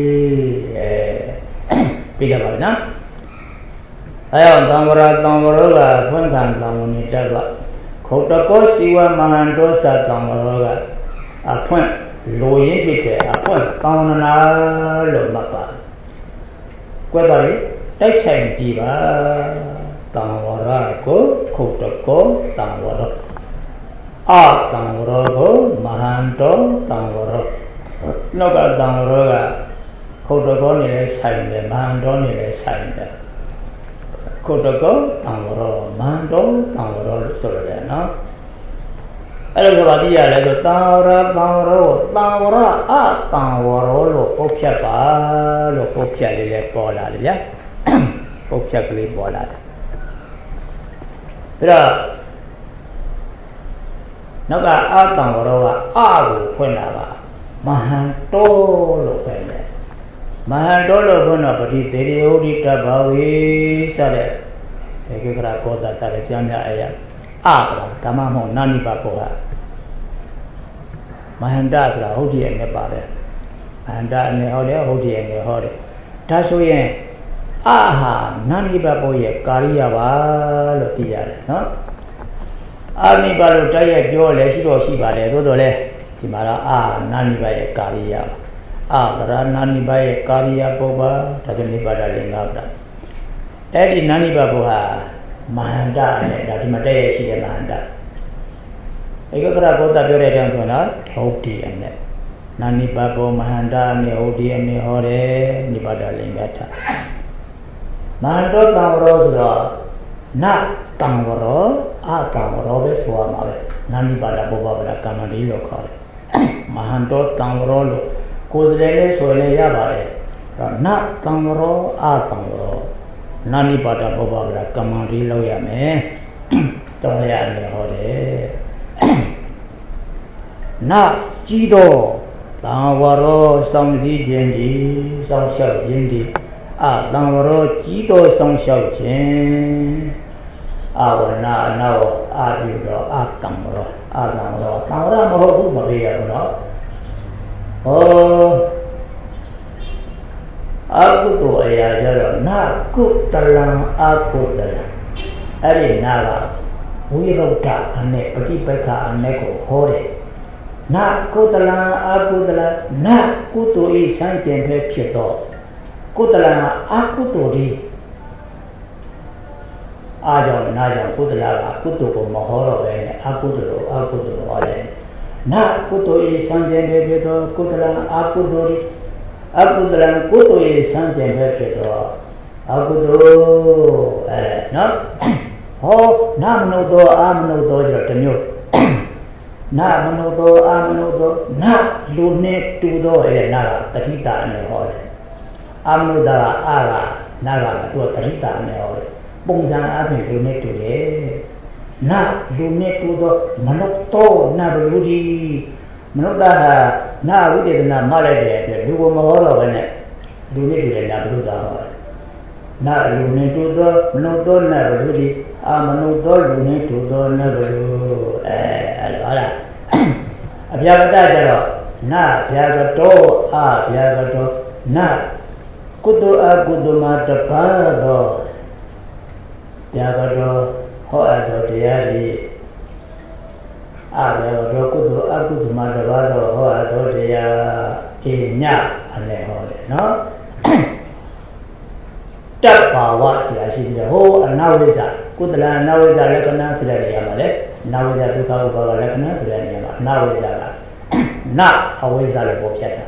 Speaker 1: pida bana. Ayo tambara la pun kan tamuni chalo. Khota ko siwa mahando sa tambara la apun lo yin phit de apun kaunana lo mappa. Kwet ba le tait sai ji ba. Tangwara ko khota ko tangwara a tangwara ko mahanto tangwara noka tangwara ga khota ko ni le sai de mahanto ni le sai de khota ko tangwara mahanto tangwara so le noအဲ့လိုဘာတိရလဲဆိုတံဝရအတံဝရလို့ပုတ်ဖြတ်ပါလို့ပုတ်ဖြတ်လေးလည်းပေါ်လာတယ်ဗျာပုတ်ဖြတ်ကလေးပေါ်လာတယ်အဲ့တော့နောက်ကအာတံဝရောကအကိုဖွင့်လာပါမဟံတောလို့ပဲလေမဟံတောလို့ဖွင့်တော့ပတိသေရိယုဒိတဘာဝေစတဲ့ဧကဂရကောသစတဲ့ကျမ်းများအရာအကဓမ္မမဟုတ်နာနိပါကောကမဟန္တဆိုတာဟုတ်တယ်နဲ့ပါတယ်မဟန္တအနေဟောတယ်ဟုတ်တယ်နဲ့ဟောတယ်ဒါဆိုရင်အာဟာနာနိပါကောရဲ့ကာရိယပါလို့သိရတယ်နော်အာနိပါလို့တိုက်ရိုက်ပြောလဲရှိတော့ရှိပါတယ်သို့တော်လဲဒီမှာတော့အာနာနိပါရဲ့ကာရိယပါအာဗရနာနိပါရဲ့ကာရိယပုပ္ပါဒါကနိပါဒလည်းငါ့တာအဲ့ဒီနာနိပါဘုဟာမဟန္တနဲ့ဒါဒီမှာတိုက်ရိုက်ရှိတဲ့မဟန္တဧကဂရဘောဓပြောတဲ့အကြောင်းဆိုတော့ဟုတ်တယ်နဲ့နာနိပါဘောမဟန္တနဲ့ဟုတ်တယ်နဲ့ဟောတယ်နိပါဒလည်းငါ့တာမဟန္တောတံဝရောဆိုတော့နတံဝရောအတံဝရောပဲဆိုရမှာပဲနာနိပါဒပုပ္ပဗလာကမ္မတိလို့ခေါ်တယ်မဟန္တောတံဝရောလို့ကိုယ်စတယ်လေးဆိုလည်းရပါတယ်နတံဝရောအတံဝရောနာနိပါဒပုပ္ပဗလာကမ္မတိလို့ရမယ်တော်ရတယ်ဟောတယ်နကြီးတော့တံဝရောစောင့်စည်းခြင်းဒီစောင့်ရှောက်ခြင်းဒီအတံဝရောကြီးတော်ဆောင်လျှောက်ခြင်းအဝနာအနောအာပြုတော်အတံဝရောအတံဝရောတံဝရမဟုတ်ဘူးမပြေရဘူးနော်ဟောအကုသိုလ်အရာကြတော့နာကုတလံအကုတလံအဲ့ဒီနာကဝိရုဒ္ဓအနေပฏิပက္ခအနေကိုဟောတယ်နာကုတလံအကုတလံနာကုသိုလ်ဤစံကျင်ပဲဖြစ်တော့ကုတလံအကုသိုလ်ဒီအားကြောင့်နာကြောင့်ကုတလကကုသိုလ်ကိုမဟောတော့ပဲနဲ့အကုသိုလ်ကိုအကုသိုလ်ဟောတယ်နာကုသိုလ်ဤစံကျင်ပဲဖြစ်တော့ကုတလံအကုသိုလ်ဒီအကုတလံကုသိုလ်ဤစံကျင်ပဲဖြစ်တော့အကုသိုလ်နော်ဟောနာမနုသောအာမနုသောကြတော့တစ်မျိုးနာမနုသောအာမနုသောနာလူနဲ့တူသောနာကတတိတာနဲ့ဟောတယ်အာမနုသာအာကနာကသူတတိတာနဲ့ဟောတယ်ပုံစံအပြင်လူနဲ့တူတယ်နာလူနဲ့တူသောမနုသောနာဘလူဒီမနုသာဟာနာဝိတေသနာမလိုက်တဲ့အတွက်လူကမဟောတော့ဘဲနဲ့လူနဲ့တူတယ်နာဘလူသာဟောတယ်နာလူနဲ့တူသောမနုသောနာဘလူဒီအာမနုသောလူနဲ့တူသောနာဘလူအဲ့လိုဟာလားအပြာကတကြတော့နာဗျာကတောအာဗျာကတောနာကုသိုလ်အကုသိုလ်မှာတပါတော့ဗျာကတောဟောအပ်သောတရားကြီး Ada kudu aku cuma ada atau dia inya aneh no. Tak bawa siasi dia nawisa kudala nawisa lekana sudah dia male nawisa tu kau bawa lekana sudah dia male nawisa na awisa le bopsiata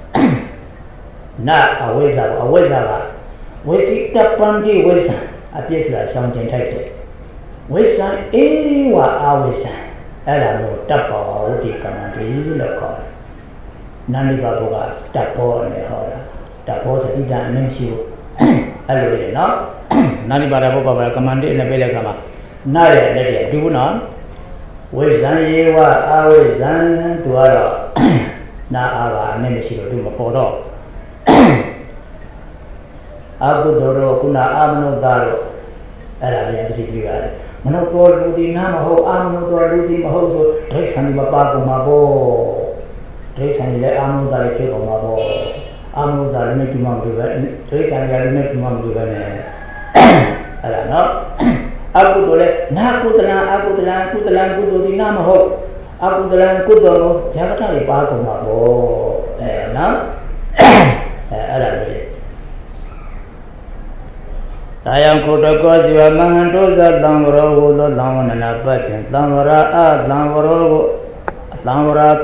Speaker 1: na awisa lah wisi tapandi wisa apies lah something type wisa wa awisa ada no tapawa uti kamandi lekor nani babuga tapo ne hora tapo tidak mensiu Halo dia no, nani pada apa kamandi ni bela kama, nari dia dulu no, wezan yewa awezan tuara, na awa ni mesti tu mapodo, aku doro kuna amno daro, ada dia mesti juga, mana tuar ludi nama ho amno tuar ludi mahu tu, terus sani bapa ku mabo, terus sani le amno daro ke ku mabo. Amu dari ni cuma juga, jadi kan dari ni cuma juga ni. Ada no, aku boleh, aku telan kudu di nama ho, aku telan kudu, jangan tak lupa aku mabo, no, ada ni. Sayang kudu kau jiwa mengantuk sedang berogu sedang menapat, sedang berat, sedang berogu. Tangwara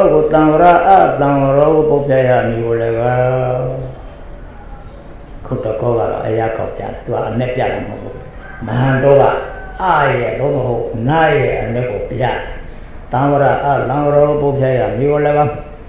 Speaker 1: popaya ni bolega khuta ko ga aya ko pya tu ane pya la mo mahan do ga aye do mo na ye ane ko pya tangwara popaya ni bolega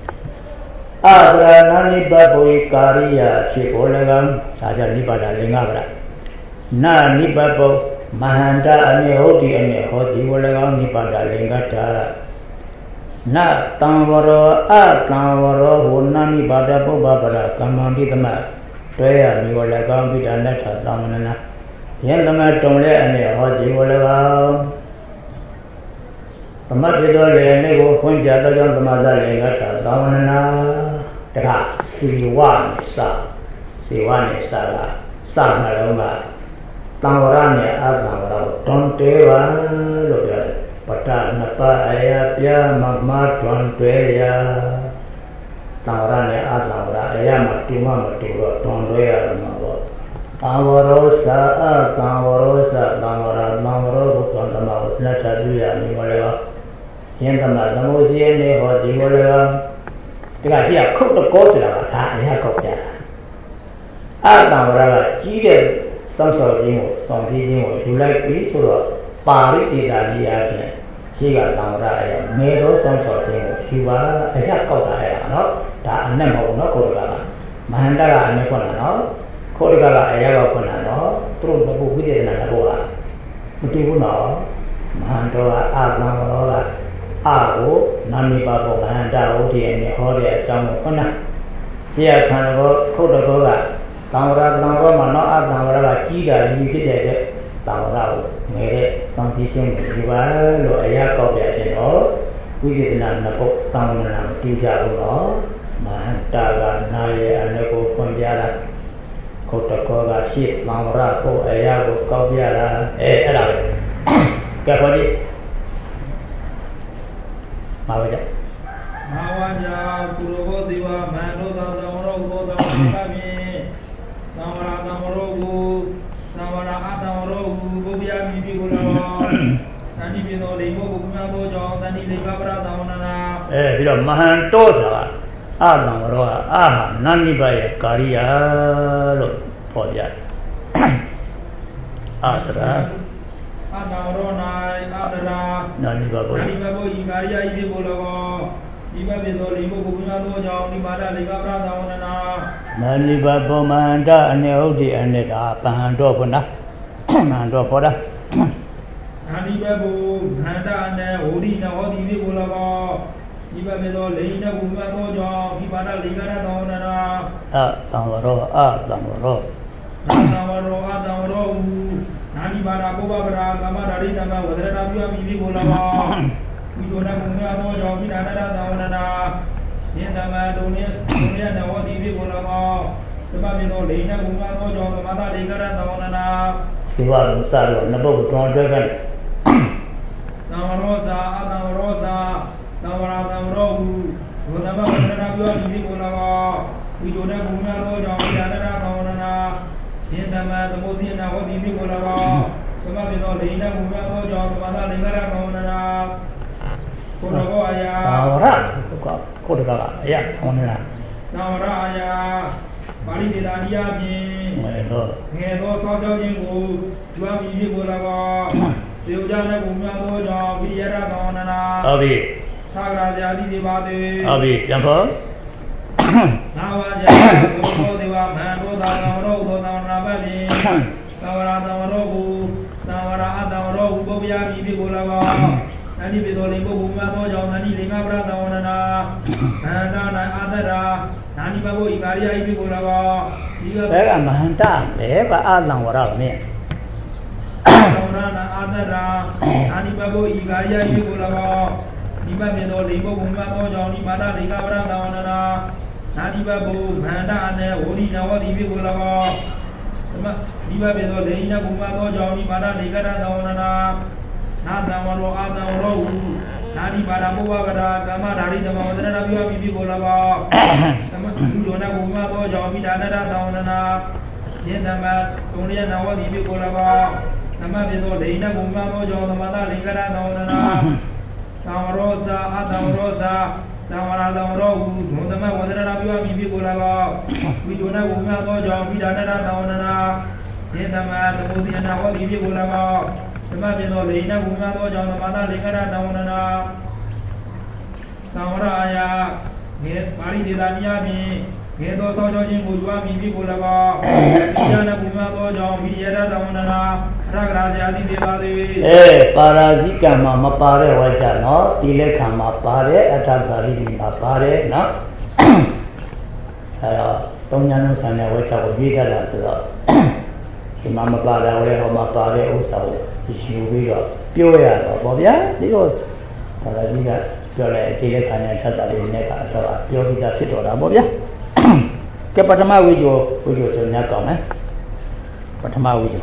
Speaker 1: adra nani baboi kariya chi bolega saja ni pada lenga bra na ni babo mahanda ane hodi bolega ni pada lenga ta na tangwaro hunani pada boba pada kamandi tema toya ni wala kam bidana tha tamanana yan tema tongle ane hoji wala tama bido le ne ko khun ja ta jon tama sa le ga tha tamanana tara siwa ni sa la sa na lo ma tangwara ne a tangwara ton te wa lo ya Pada napa ayat ya mama tuan tuya, tangara ni tangara ayat mati tuan tuya mama. Tangwarosa tangara bukan tangara nak cari ya ni malah. Yang tangara namu siapa ni hodi malah. Tengah siapa kau tu kau siapa tak ayat kau dia. Tangara kira samsal jimu, julai pi surah. Pari tidak dia ni, siapa tangara ya, mero samsal jimu, siapa ayat kau dah ya, no, tak ane mau no kau dah, mahendra ane kau no, kau dah ayat kau no, terus babu kita nak buat, betul no, mahendra tangara aku nani babu mahendra dia ni hari jamu kena, siapa kan kau dah tangara mana tangara kira ni kita tangara mere santisin juga lo ayat kau biasa no, kita nak tangara tiga lo, mahantaga naya ane ko konjara, kau tak kau gasih tangara ko ayat kau biasa, ada, kau ni, mawaja.
Speaker 2: Mawaja kurogo diwa mano tangara ko kami, tangara Bobia mimpi gula, nani bino lemo bukunya tu jauh nani lega berada mana.
Speaker 1: Bila mahan tu sahaja, nangro nani bayar karya lo pojat. Adra.
Speaker 2: Nangro adra.
Speaker 1: Nani babu
Speaker 2: karya ini gula. Iba bino lemo bukunya tu jauh ni mana lega berada mana.
Speaker 1: Nani babu manda ane udi ane dah pahandu pun dah. Mando pada.
Speaker 2: Nani babu handa ane odi na odi ni bola ba. Iba bedo leina bunga to jo ibada ligara no na.
Speaker 1: Tangwaro.
Speaker 2: Nani bara boba bara kama dari nama wadra na biwa bibi bola ba. Ido na bunga to jo ibada no na. Ni nama dunia na odi bibi bola ba. Sebab bedo leina bunga to jo mata ligara no na. Siwa besar, nampak betul kan? Nama rosa ပြောပြီးကိုလာပါဝိဇ္ဇနဲ့ဘုံများသောကြောင့်ဉာဏနာသောဝနာသင်္သမသမုဒိနာဟောတိပြီးကိုလာပါသမပြေသောလိန်နဲ့ဘုံများသောကြောင့်သမသာလင်္ကာရသောဝနာကိုတော်ကောအာယာ
Speaker 1: သာဝရကိုတကအရာဟောနေတာ
Speaker 2: သာဝရအာယာပါဠိဒေသနိယဖြင့်ငယ်သောသောကြောင့်ခြင်းကိုကျွမ်းပြီးကိုလာပါသေုကြတဲ့ဘုံများသောကြောင့်ဝိရိယရသောဝနာ
Speaker 1: ဟုတ်ပြီ
Speaker 2: သာဂရာဇာတိဒီပါတိ
Speaker 1: ဟုတ်ပြီပြန်ဖို့
Speaker 2: နာဝါဇာသောဒေဝမန္တောသာဝရောသောသာနာပတိသာဝရသာဝရောကိုသာဝရအသာဝရောဘုဗ္ဗယာမိပိကိုလာပါနန္ဒီပိသောလိဘုဘုမသောကြောင့်နန္ဒီလိင္ကပရသဝန္ဒနာမန္တနာအာသရာနာနိဘဘုဣကာရိယဣပိကိုလာပါ
Speaker 1: ဒီကဘယ်ကမဟန္တလဲပါအာသံဝရမင်း
Speaker 2: သောရနာအာသရာနာနိဘဘုဣကာရိယဣပိကိုလာပါဒီဘပိသောလိဘုဘုမသောကြောင့်ဒီမာနလိင္ကပရသဝန္ဒနာနာတိဘဘုမန္တအနဝရိနဝတိပိကိုလာပါဒီဘပိသောလိင္ကဘုမသောကြောင့်ဒီမာနလိင္ကရသဝန္ဒနာနာသံဝရောအာသံဝရောဟုနာတိပါရဘုဝဗရာကမ္မဓာရိသမဝဒနာပြုအပ်ပြီးကိုလာပါသမလူတော်နဲ့ဘုမသောကြောင့်မိဒါနရသဝန္ဒနာယင်သမတုံရနဝတိပိကိုလာပါသမပိသောလိင္ကဘုမသောကြောင့်သမသလိင္ကရသဝန္ဒနာသံဝရောသာအာသံဝရောသာသံဝရသံဝရောဟုဒုံသမဝဒနာပြုအပ်ပြီးကိုလာပါဝိဇ္ဇနဲ့ဘုမသောကြောင့်မိဒါနရသဝန္ဒနာယင်သမသမုဒိယနာဝတိပိကိုလာပါသမပြေသောလိဏဘုံများသောကြောင့်သမသာလိခရတဝန္ဒနာသံဝရအာယငေပါဠိဒေသနိယဖြင့်ငေသောသောကြောင့်ခြင်းကိုကြွားမိပြီးကို၎င်းဒီရဏဘုံများသောကြောင့်မိရတဝန္ဒနာရဂရာဇာတိဒေပါသေး
Speaker 1: ပါရာဇိကံမှာမပါတဲ့ဝါကျနော်တိလက်ခံမှာပါတယ်အထသာရိတိမှာပါတယ်နော်အဲတော့သုံးညာလုံးဆံတဲ့ဝါကျကိုရေးထားတာဆိုတော့ဒီမှာမပါတာဝဲဟောမှာပါတဲ့ဥစ္စာကိုယူပြီးတော့ပြောရတော့ဗောဗျာဒီလိုဒါလည်းဒီကပြောလိုက်အခြေလက်ခံရထပ်တာလေးနဲ့ကတော့ပြောပြီးသားဖြစ်တော့တာဗောဗျာကဲပထမဝိဇ္ဇောဆိုညကောင်းမယ်ပထမဝိဇ္ဇော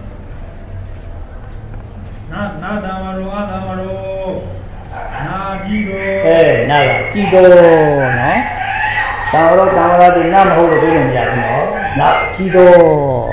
Speaker 2: နာတဝရောအတဝရောနာကြည့်တော်
Speaker 1: နာကကြည့်တော်နော်တဝရောဒီနာမဟုတ်လို့ပြောလို့မရဘူးနော်နာကြည့်တော်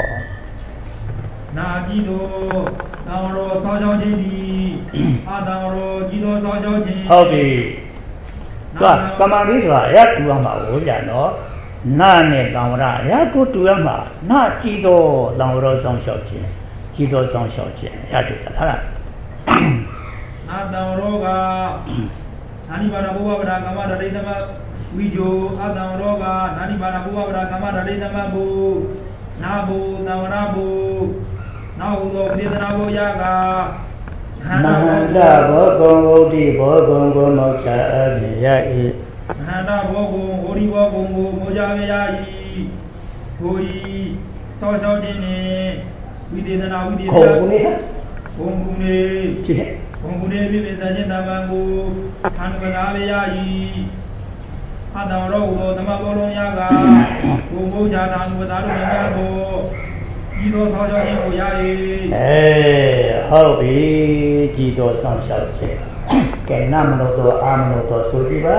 Speaker 2: နာကြည့်တော်သံဝရောသောကြောင့်ခြင်းဒီအာသံဝရောကြည်တော်သောကြောင့်ခြင်း
Speaker 1: ဟုတ်ပြီကကမ္မလေးဆိုတာရတူရမှာကိုဗျာနော်နာနဲ့သံဝရရကိုတူရမှာနာကြည်တော်သံဝရောဆောင်လျှောက်ခြင်းကြည်တော်ဆောင်လျှောက်ခြင်းရတူတာဟုတ်လား
Speaker 2: နာသံဝရောကနာနိပါဒဘုဝဗရာကမ္မရတိသမဝိဂျောအာသံဝရောကနာနိပါဒဘုဝဗရာကမ္မရတိသမဘုနာဘုသံဝရဘုနာဟုသောပိသနာဘောယက
Speaker 1: မဟန္တဘောဂုံဝုဒ္ဓိဘောဂုံကိုမောက္ခအမြယဤ
Speaker 2: မဟန္တဘောဂုံဝုဒ္ဓိဘောဂုံကိုမောကြမြယဤကိုဤသောသောခြင်းနှင့်ဝိသေသနာဝိသေသနာဘုံကုနေ
Speaker 1: ဖြစ်
Speaker 2: ဘုံကုနေပြည့်ပြည့်စုံခြင်းတမန်ကိုသံဃာမြယဤအတ္တရောဟုသောသမဘောလုံးယကဘုံမောကြတာဝတ္တရုံများသောကြည်တော်ဆောင်ရှောက်ခြင်းကိုရ၏
Speaker 1: ဟုတ်ပြီကြည်တော်ဆောင်ရှောက်ခြင်းကဲနမနောတော်အာမနောတော်ဆိုကြည့်ပါ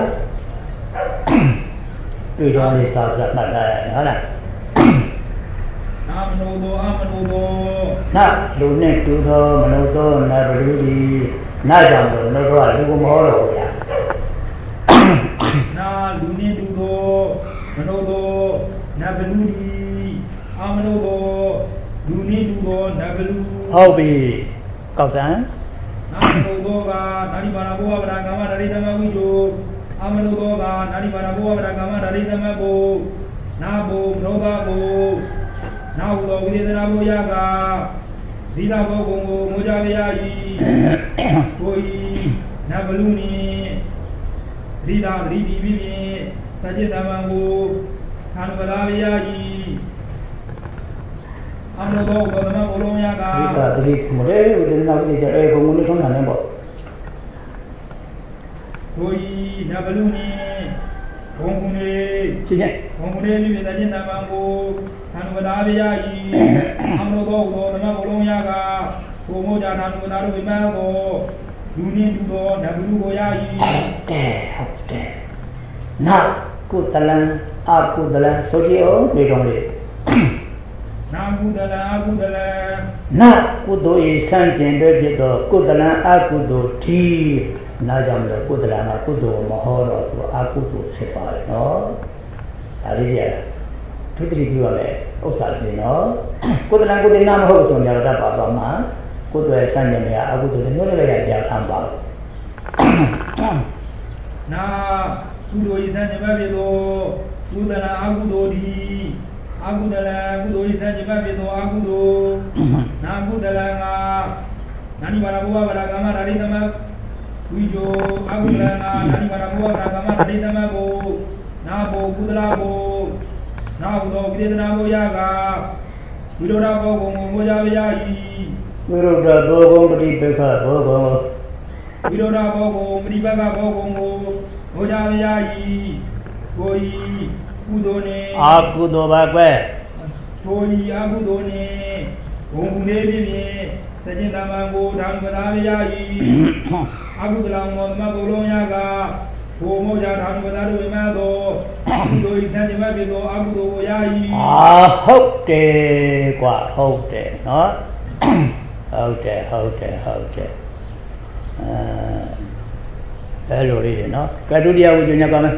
Speaker 1: တွေ့တော်လေးစာပြတ်မှတ်ထားရတယ်ဟုတ်လား
Speaker 2: အာမနောတော်အာမနောတော်
Speaker 1: နလူနဲ့တူတော်မနောတော်နဘလူဒီနကြောင့်မနောတော်ကလူကိုမဟောတော့ဘူးဗျာ
Speaker 2: နာလူနဲ့တူတော်မနောတော်နဘလူဒီအာမနောတော်လူနိတူသောနဗလူ
Speaker 1: ဟုတ်ပြီကောက်စံ
Speaker 2: နာမနုသောကနာရိပါဏဘုဝဗရာကမ္မဓာရိသမဝိဇ္ဇောအာမနုသောကနာရိပါဏဘုဝဗရာကမ္မဓာရိသမဘုနာဘုမနောဘဘုနာဟုသောဝိသေသနာဘုယကသီလဘောဂုံကိုမောကြပြရ၏ကိုဤနဗလူနိသီလသတိတိပြည့်သจิตသမံကိုသာနုပဒါပြရ၏အမနောဘောဓမဘလုံးယက
Speaker 1: ဒီကတိမလဲဒီနောက်ဒီကျဲဘုံမလို့ဆုံးတာလည်းပေါ့
Speaker 2: ကိုဤနဗလူနိဘုံကုနေ
Speaker 1: ချင်းချင်း
Speaker 2: ဘုံကုနေမိသခြင်းတမံကိုသာနုပဒါပြရ၏အမနောဘောဓမဘလုံးယကဘုံမောကြသာနုပဒါတို့ဝိမသောလူနိတူသောနဗလူကိုရ၏
Speaker 1: ဟုတ်တယ်နာကုသလံအကုသလံဆိုကြည့်အောင်ဒီကောင်လေး
Speaker 2: နာကုသလံအကုသလံ
Speaker 1: နာကုသိုလ်ဤဆန့်ကျင်တဲ့ဖြစ်တော့ကုသလံအကုသိုလ်ဒီနာကြောင့်လည်းကုသလံကကုသိုလ်မဟောတော့သူအကုသိုလ်ဖြစ်ပါတယ်နော်ဒါလေးကြည့်ရသူတတိပြုရမယ်ဥစ္စာရှင်နော်ကုသလံကုသိနာမဟုတ်ဆိုကြတော့တတ်ပါတော့မှာကုသိုလ်ရဲ့ဆန့်ကျင်တွေကအကုသိုလ်တွေမျိုးလည်းရကြခံပါ
Speaker 2: နာကုသိုလ်ဤဆန့်ကျင်ဘက်ဖြစ်သောကုသလံအကုသိုလ်ဒီအကုသလံကုသိုလ်ဤဆန့်ကျင်ဘက်ဖြစ်သောအကုသိုလ်နာကုသလံကနာနိဘာရဘောဝရကမ္မဓာတိသမဝိဇောအကုသလံကနာနိဘာရဘောဝရကမ္မဓာတိသမကိုနာဘောကုသလဘောနာဟုသောကိလေသာဘောယကဝိရောဓဘောကုံကိုမောကြပါ၏
Speaker 1: ဝိရောဓဘောကုံပฏิပက္ခဘောကုံ
Speaker 2: ဝိရောဓဘောကုံပฏิပက္ခဘောကုံကိုမောကြပါ၏ကိုဤကုသိုလ်နှင့်
Speaker 1: အကုသိုလ်ပါကွယ်
Speaker 2: ကိုဤအကုသိုလ်နှင့်ဘုံကူလေးဖြင့်စဉ္တမံကိုထောင်ပဒါပါ၏အကုသလံမောသမဘုလုံးယကဘုံမောကြထောင်ပဒါတို့ဝိမသောကုသိုလ်ဤဆံကျင်ဘက်ဖြစ်သောအကုသိုလ်ကိုရ၏
Speaker 1: ဟုတ်တယ်ကွာဟုတ်တယ်နော်ဟုတ်တယ်အဲ့လိုလေးနော်ကတုတရားဝိညာဉ်ပါမယ်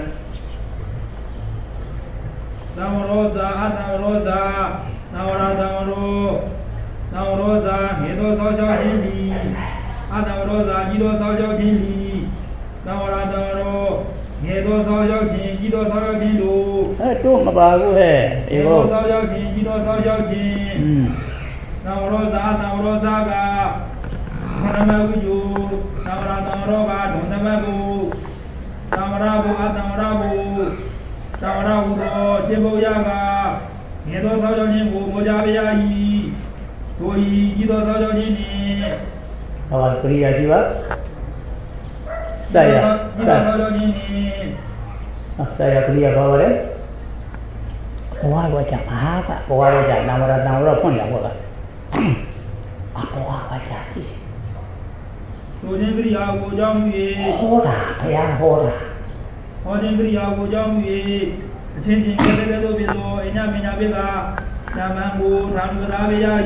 Speaker 2: သံဝရောဇာအသံဝရောဇာသံဝရသံဝရောသံဝရောဇာဟေသောသောကြောင့်ဟင်းသည်အသံဝရောဇာကြီးသောသောကြောင့်ဟင်းသည်သံဝရသံဝရောငယ်သောသောကြောင့်ချင်းကြီးသောသောကြောင့်ချင်းတို့
Speaker 1: တို့မပါဘူးဟဲ့
Speaker 2: ဧသောသောကြောင့်ချင်းကြီးသောသောကြောင့်ချင်းသံဝရောဇာသံဝရောဇာကဓမ္မဝိယုသံဝရသံဝရောကဒုံသမကိုသံဝရဘုအသံဝရဘုသံဝရဟုသောကျေဘုယကငယ်သောသောကြောင့်ချင်းကိုမောကြပါ၏ကိုဤကြီးသောသောကြောင့်ချင်းနှင့်
Speaker 1: ဟောပရိယာရှိပါဆရာ
Speaker 2: ကြီးသောသောကြောင့်ချင်းနှင့်
Speaker 1: ဆရာပရိယာဘာပါလဲဘဝဝကြအားကဘဝဝကြနာမရတံဝရဖွင့်ရဟုတ်လားအဘဝဝကြကြည့်
Speaker 2: ဆိုခြင်းပရိယာကိုကြောင့်မူ၏
Speaker 1: ဟောတာဘုရားဟောတာ
Speaker 2: ဟောခြင်းပရိယာကိုကြောင့်မူ၏အချင်းချင်းကဲ့သို့ဖြစ်သောအညမညာပိကဓမ္မံကိုထာနုသာဝေယ၏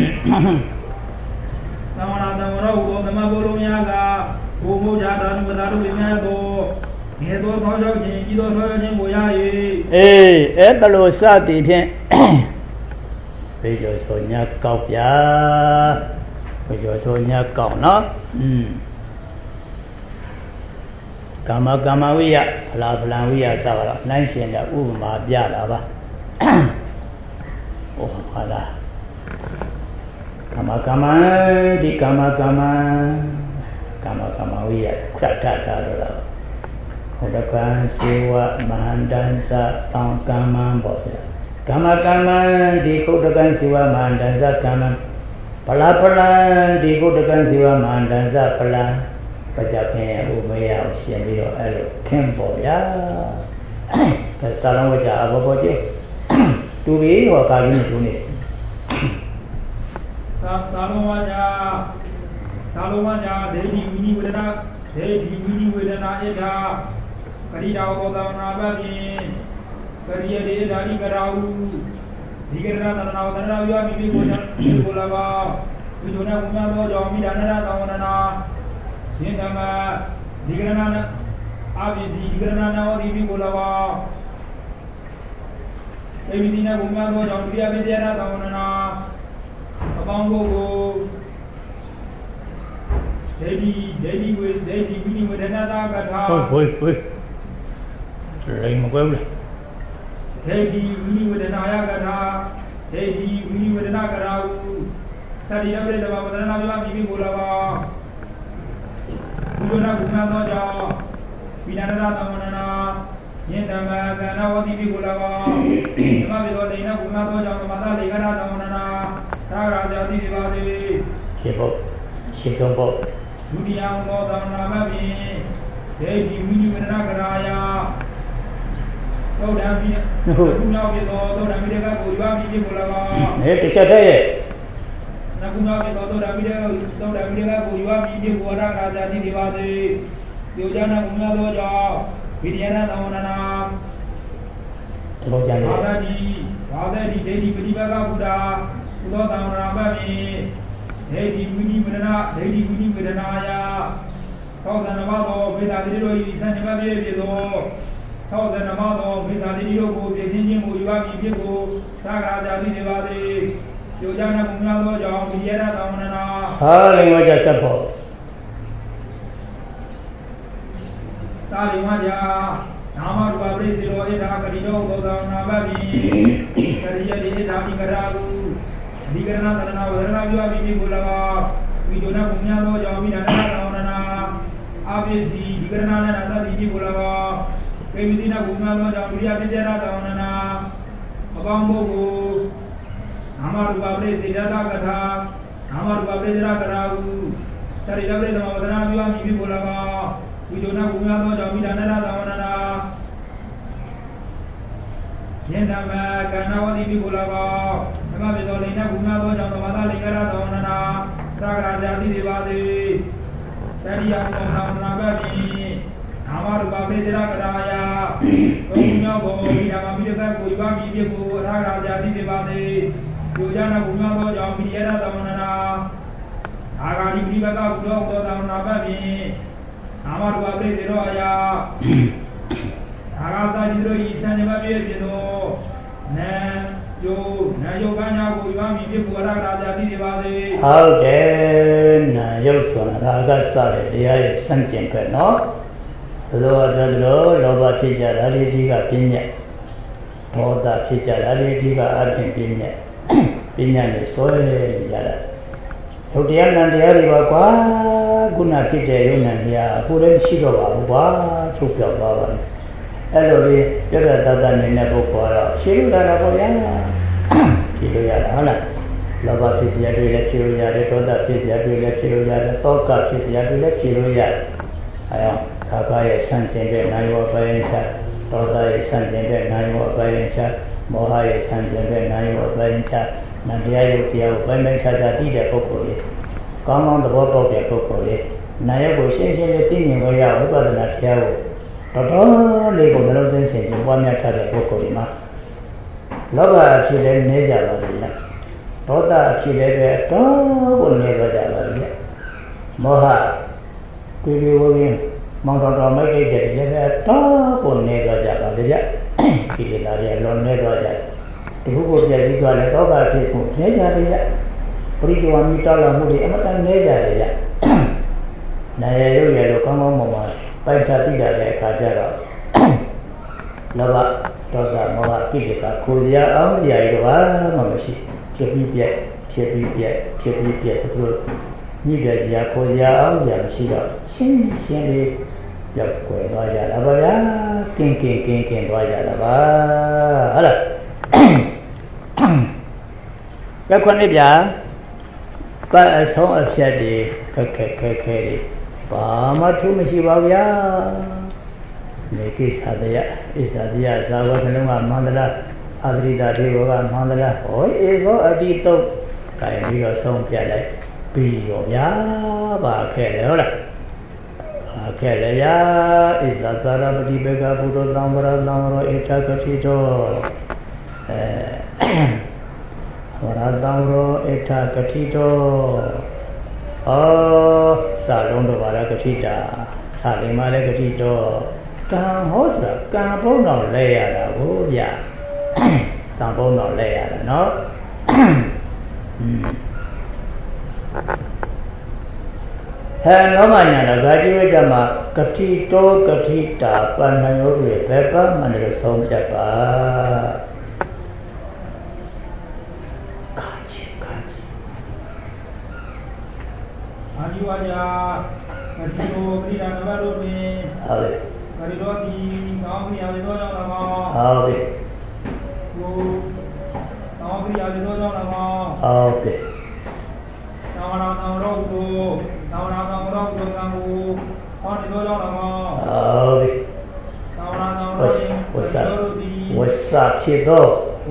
Speaker 2: သံဝရသံဝရဟုသောသမဘုလုံးများကဘုံမိုးကြထာနုသာတို့ဝိမြတ်သောငယ်သောသောကြောင့်ချင်းကြီးသောသောကြောင့်ချင်းကိုရ၏
Speaker 1: အဲ့တလို့စသည်ဖြင့်ဘေကျော်ဆိုညကောက်ပြဘေကျော်ဆိုညကောက်နော်ကာမဝိယဖလာဖလံဝိယစတော့နိုင်ရှင်ကဥပမာပြတာပါဟောဟာလားကာမဒီကာမဝိယခရတတာတော့ဟောတကံစေဝမဟန္တံသတံကာမံပေါ့ဗျာကာမဒီကုတ္တကံစေဝမဟန္တံသကာမံဖလာဒီကုတ္တကံစေဝမဟန္တံသဖလာပကြပင်ဥမေယကိုရှင်ပြီးတော့အဲ့လိုခင်းပေါ်ဗျာစာလုံးဝကြအဘောဘောကြီးတူပြီးဟောကာကြီးနဲ့တူနေ
Speaker 2: သာလုံးဝကြဒေဒီဝိနိဝေဒနာဣဒာကရိယာဘောသာနာပပိကရိယဒေဒါနိကရာဟုဒီကရဏသနာဝတနာဝိယမိမိကိုကိုလာပါဝိဇုနာဘုမသောကြောင့်မိဒါနရသဝန္ဒနာယင်တမဒီကရဏနာအာဘိဒီကရဏနာဝတိမိကိုလာပါေဝိဒီနာဘုမသောကြောင့်ပြပိတရားသဝန္ဒနာအပေါင်းကိုဒေဒီဝိနိဝေဒနာတာကထာ
Speaker 1: ဟိုလိမ်မကွဲဘူး
Speaker 2: ဒေဒီဝိနိဝေဒနာယကထာဒေဒီဝိနိဝေဒနာကရာဟုသတိရပြေတဘာဝဒနာပြမိမိကိုလာပါဘုရားဘုရားသောကြောင့်ဝိနန္ဒနာသမဏနာယင်တမကဏဝတိမိကိုလာပါဓမ္မဝေသောဒိနာဘုရားသောကြောင့်သမသာလေကနာသမဏနာသာရာဇာတိဒီပါစေ
Speaker 1: ရှင်းဆုံးဖို့
Speaker 2: ဒုတိယသောသမဏမဖြင့်ဒေဒီဝိနိဝေဒနာကရာယသောတံပိခုနောက်ပြသောသောတံပိတကကိုရွာမိမိကိုလာပါ
Speaker 1: တစ်ချက်တည်းရဲ့
Speaker 2: နကုနာပြသောသောတံပိတကကိုရွာမိမိကိုရာဇာတိဒီပါစေယောဇနာကုနာသောကြောင့်ဝိရိယနာသမဏနာ
Speaker 1: ဘောကြံနေ
Speaker 2: ဘာသာဒီဒိဋ္ဌိပฏิပါကဘုရားသုသောတံရမပိဒိဋ္ဌိဝိနိဝေဒနာယာသောသနမသောဖေသာတိတို့ဤသံဃာပြေပြေသောသောသနမသောဖေသာတိတို့ကိုပြည့်ခြင်းကိုယူပါမည်ဖြစ်ကိုသာဂရာဇာတိတွေပါသည်ကျိုးကြနာမှုများသောကြောင့်ပိယရတောင်းနာ
Speaker 1: ဟာလိဝါကြဆက်ဖို့
Speaker 2: သာလိဝါကြနာမရူပပရိသေရောဧတာကတိတောသောသောနာမပိကရိယတိဧတာမိကရာဟုဒီကရဏသရဏဝရဏပြုအပ်ပြီးကို၎င်းဝိဒုနာပုညံသောကြောင့်မိဒါနတောင်းနာအာပိစီဒီကရဏနဲ့နာသတိပြီးကို၎င်းကေမိတိနာပုညံသောကြောင့်ဝိရိယပိစ္ဆေရတောင်းနာအကောင်းဖို့ကိုနာမရူပပရိသေယတာကထာနာမရူပပရိသေရကရာဟုသရိယပရိသမဝဒနာပြုအပ်ပြီးကို၎င်းဝိဒုနာပုညံသောကြောင့်မိဒါနတောင်းနာယင်ဓမ္မကဏဝတိပိကို၎င်းဓမ္မပြေသောလိန်နာဘုရားသောကြောင့်သမာသလိင်္ဂရသောနနာသဂရာဇာတိတွေပါသည်တတိယသောသာမနာဘတိနာမရူပပေတရကရာယဘုံမြောဘောဝိဓမ္မမိတ္တကိုယူပါမည်ဖြစ်ကိုသဂရာဇာတိတွေပါသည်ယုဇာနာဘုရားသောကြောင့်ပိယရသောနနာအာဂာတိပိဘကဘုရောသောသာမနာဘတိနာမရူပပေတရောယအာဂါသတိတို့ဤသံဃာပြေဖြစ်သောနာယုတ်ကညာကိုယူမည်ဖြစ်ကိုရဂရာဇာတိတွေပါစေ
Speaker 1: ဟုတ်တယ်နာယုတ်ဆိုတာရာဂစတဲ့တရားရဲ့စံကျင်ဘက်နော်ဘယ်လိုအတွက်လို့လောဘဖြစ်ကြတာဒီကြီးကပြင်းညက်မောဟဖြစ်ကြတာဒီကြီးကအပြင်ပြင်းညက်နဲ့ဆွဲနေကြတာဒုတရားနံတရားတွေပါကွာခုနဖြစ်တဲ့ယုံနဲ့တရားအခုလည်းမရှိတော့ပါဘူးကွာချုပ်ပြောက်သွားပါမယ်အဲ့လိုလေးပြတ်တတ်တတ်နေတဲ့ပုဂ္ဂိုလ်ကတော့ရှင်းလို့လာတော့ဗျာဖြေလို့ရတာဟုတ်လားလောဘဖြစ်เสียတွေလည်းဖြေလို့ရတယ်ဒေါသဖြစ်เสียတွေလည်းဖြေလို့ရတယ်သောကဖြစ်เสียတွေလည်းဖြေလို့ရတယ်အဲအောင်သာကရဲ့ဆန့်ကျင်တဲ့နိုင်ဝပိုင်းချက်ဒေါသရဲ့ဆန့်ကျင်တဲ့နိုင်ဝပိုင်းချက်မောဟရဲ့ဆန့်ကျင်တဲ့နိုင်ဝပိုင်းချက်နတရားယုတ်တရားကိုပိုင်းပိုင်းခြားခြားသိတဲ့ပုဂ္ဂိုလ်လေးကောင်းကောင်းသဘောပေါက်တဲ့ပုဂ္ဂိုလ်လေးနာယကိုရှင်းရှင်းလေးသိမြင်လို့ရဝိပဿနာတရားကိုတော်လေးကိုမလုံးသိစေခြင်းပွားများထားတဲ့ပုဂ္ဂိုလ်ဒီမှာလောဘအဖြစ်လည်းနေကြပါလိမ့်မယ်ဒေါသအဖြစ်လည်းပဲတော့ကိုနေကြပါလိမ့်မယ်မောဟတွေ့တွေ့ဝင်းမောင်တော်မိုက်ကြတဲ့လည်းပဲတော့ကိုနေကြပါလိမ့်မယ်ဒီလေလာတွေလွန်နေကြတယ်ဒီခုကိုပြည့်စည်သွားလဲဒေါသဖြစ်ကိုနေကြတယ်ရပရိဒီဝါမိတောက်လာမှုတွေအမတန်နေကြတယ်ရနာရရုပ်ရလို့ကောင်းကောင်းမွန်မွန်ပိုက်ချတိတာတဲ့အခါကျတော့လောဘဒေါသမောဟကိလေသာကိုယ်စရာအောင်စရာတွေဘာမှမရှိဖြစ်ပြီးပြက်သူတို့ညှိတဲ့စရာကိုယ်စရာအောင်စရာမရှိတော့ရှင်းလေးရောက်ွယ်သွားကြတာပါဗျာကင်းသွားကြတာပါဟုတ်လားကဲခွန်းလေးဗျာပတ်အဆုံးအဖြတ်တွေခက်တွေဘာမှထူးမရှိပါဗျာနေကိစ္စတရားဇာဝကလုံးကမန္တလာအသရိတာဒေဝကမန္တလာဟောဧသောအတိတုတ်ကဲပြီးတော့ဆုံးပြလိုက်ပြီးရောဗျာဘာခဲ့လဲဟုတ်လားခဲ့လေဗျာဣဇာသာရပတိဘေကဘုဒ္ဓသံဝရသံဝရဧတကတိတောဝရသံဝရဧတကတိတောစာလုံးတော့ပါလားကတိတာစာလင်မလည်းကတိတော့ကံဟောဆိုတာကံဘုံတော်လဲရတာကိုဗျာကံဘုံတော်လဲရတာเนาะဟဲ့လောမညာတော့ဂါတိဝိကမှာကတိတောကတိတာပဏ္ဏယောတွေဘယ်ပတ်မှလည်းဆုံးဖြတ်ပါ
Speaker 2: အာဒီဝါယာကတိတောပရိဒါနဘလို့ပင်
Speaker 1: ဟုတ်တယ်
Speaker 2: ကတိတောဒီကောင်းပြရသောကြောင့်၎င်း
Speaker 1: ဟုတ်တယ်
Speaker 2: ကိုကောင်းပြရသောကြောင့်၎င်း
Speaker 1: ဟုတ်တယ်
Speaker 2: သာဝနာတော်တို့ကိုသာဝနာတော်တို့ကိုကံကိုဟောဒီသောကြောင့်၎င်း
Speaker 1: ဟုတ်တယ်
Speaker 2: သာဝနာတော်တို့
Speaker 1: ဝိသဖြစ်သော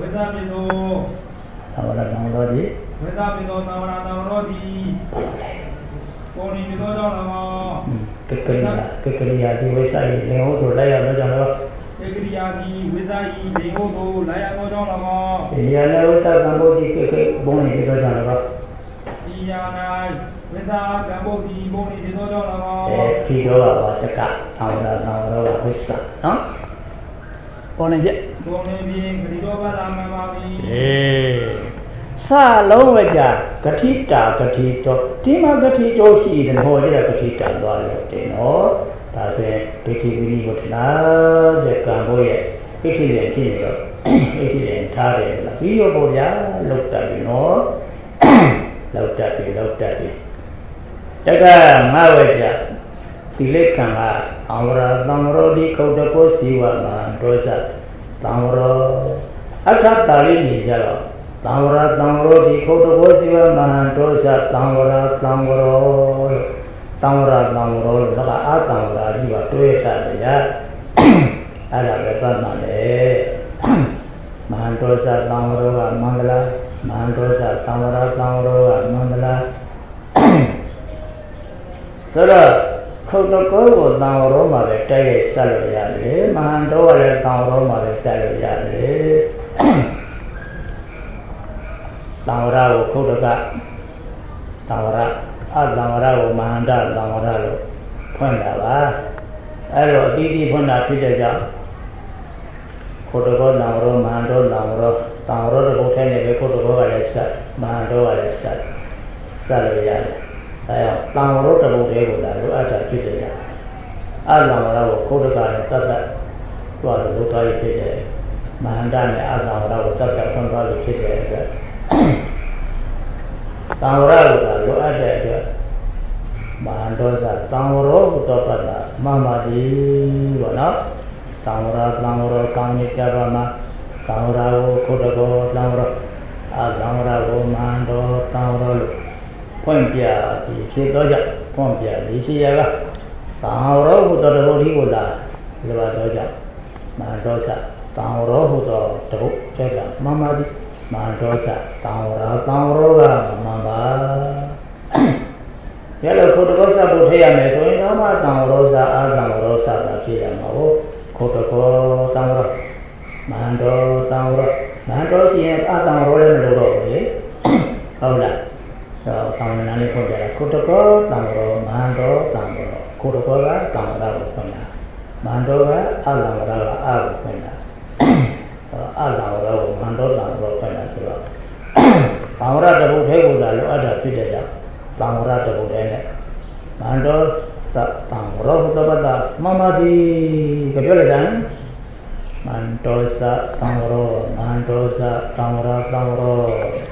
Speaker 1: သာဝနာတော်တို့သည်
Speaker 2: ဝိသဖြစ်သောသာဝနာတော်တို့သည်ပေါ်နေသောကြောင့်၎င်း
Speaker 1: ကကရိယာဒီဝိသရေလင်ဟုတ်တို့လိုက်ရသောကြောင့်၎င်း
Speaker 2: ဧက Yagi, Wizai, Deodo, Layano Dolamo.
Speaker 1: Yana Gambogi, Boni,
Speaker 2: Yana, Wiza, Gambogi, Boni, Dolamo.
Speaker 1: Kidoa was a cat, our Wissa, huh? Boni,
Speaker 2: Boni, Kidoa, Mami.
Speaker 1: Sa low with ya, Gatita, Gatito, Tima Gatito, she and hold it a Gatita, no. That's where Petty Willie would now the Gamboy, Petty and Kingo, Petty and Taddy, La Vio Boya, looked at you, no? Looked at you. Taka Mawaja, the lake Kanga, our Namrodi Kodako Siwa, Rosa, Tamro, Akatali Nijalo. Tamara Tamrodi Kodako Siwa, Rosa, Tamara, Tamara Namro, Tamara, Jiva, Toyota, Arabata, Mandosa, Tamara, Mangala, Mandosa, Tamara, Tamara, Mangala. So, Kodako, Tamara, Tay, Salary, Mando, Tamara, Salary, Tamara, Kodaka, Tamara. Adamara, Mahanda, Damara, Pundava, Arrow, Didi Punda, Pitaja, Kotogo, Namro, Mando, Namro, Tamro, the Botanic, Kotogo, Alessa, Mando, Alessa, Salaria, Tamro, the Botego, Ata Pitaja, Adamara, Kotoga, Tata, Guada, Lutai Pita, Mahanda, Adamara, Tata, Punda, Pita. Tamara, look at that. Mandosa, Tamaro, Topata, Mamadi, Wana, Tamara, Tamaro, Kami Kabama, Tamara, Kotago, Tamara, Tamara, Mando, Tamaro, Pompia, the Chidoja, Pompia, the Chiaga, Tamaro, who thought about he would die, Levadoja, Mandosa, Tamaro, who thought to Chega, Mamadi. Mandosa, Tamara, Tamara, Mamba. Yellow Kotosa, Botea, so in Nama, Tamarosa, Adamarosa, Mao, Kotoko, Tamara, Mando, Tamara, Mandosi, and Adamaro, eh? Hola. So, Tamanani Kotoko, Tamaro, Mando, Tamaro, Kotokola, Tamara, Mandoga, Adamara, Alpena. Adamaro, Mando, Tamaro, Tamara, the Botea, other Peter, Tamara, the Botea, Mando, Tamaro, the Mamadi, Gabriel, Mandosa, Tamaro, Mandosa, Tamara, Tamaro.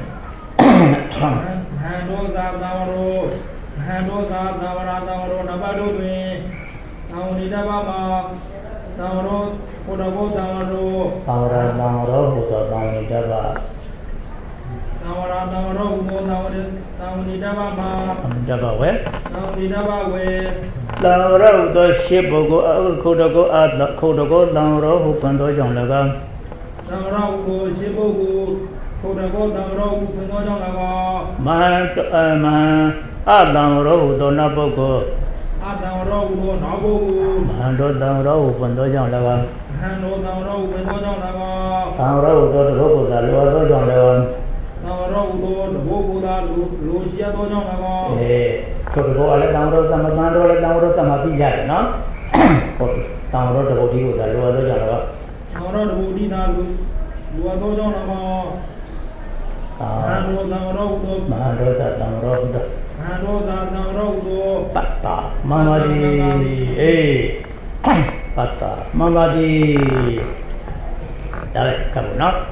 Speaker 2: Handosa, Tamaro, Tamara, Tamaro, Nabado, Taunidaba, Tamaro, Kodago, Tamaro,
Speaker 1: Tamara, Tamaro, Taunidaba.
Speaker 2: Tamara, Tamaro, Taunidaba,
Speaker 1: Java, where?
Speaker 2: Taunidaba, where?
Speaker 1: Tamaro, the ship will go, Kodago, at Kodago, Tamaro, who can do Jonlaga.
Speaker 2: Tamaro, Shibogo, Kodago, Tamaro, who can do Jonlaga.
Speaker 1: Man, Adamaro, Donabogo.
Speaker 2: Adamaro, Nabogo.
Speaker 1: Mando, Damaro, who can do Jonlaga.
Speaker 2: Hando, Tamaro, who can do Jonlaga.
Speaker 1: Tamaro, the Robo, the Lord Jonlaga.
Speaker 2: Tamaro, the Bogo, Lucia, Jonlaga.
Speaker 1: Eh, Kodago, Damaro, Samando, Damaro, Samapi, no? Tamaro, the Bodi, the Lord Jonlaga.
Speaker 2: Tamaro, the Bodi, Luado Jonlaga. Hando, Tamaro,
Speaker 1: Mandosa, Damaro,
Speaker 2: Hando, Tamaro,
Speaker 1: Pata, Mamadi, eh, Pata, Mamadi. That's come now.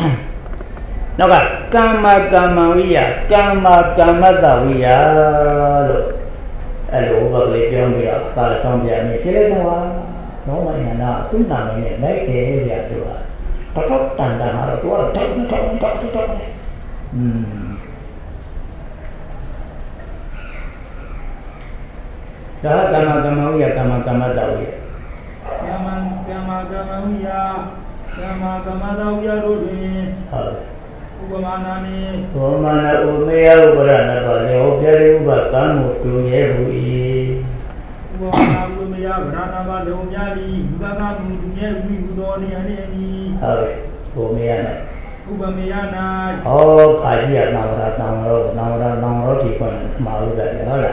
Speaker 1: Now, Kama Kamawiya, Kama Kamadawiya. Hello, lovely Jambia, Palasambia, Michilawa. No one now, two names, make it area to us. Talk and another to talk. Kama Kamawiya, Kama Kamadawiya.
Speaker 2: Kama Kamadawiya, Rodin. Ubamanani.
Speaker 1: Umana Umea Ubarana, Obia Ubakamu to Yehui.
Speaker 2: Ubamana Maya Brahma Lomyali, Gana Munya, Udoni, and any.
Speaker 1: Ubamiana.
Speaker 2: Ubamiana.
Speaker 1: Oh, Kajia, Namara, Tipon, Maluga, Hola.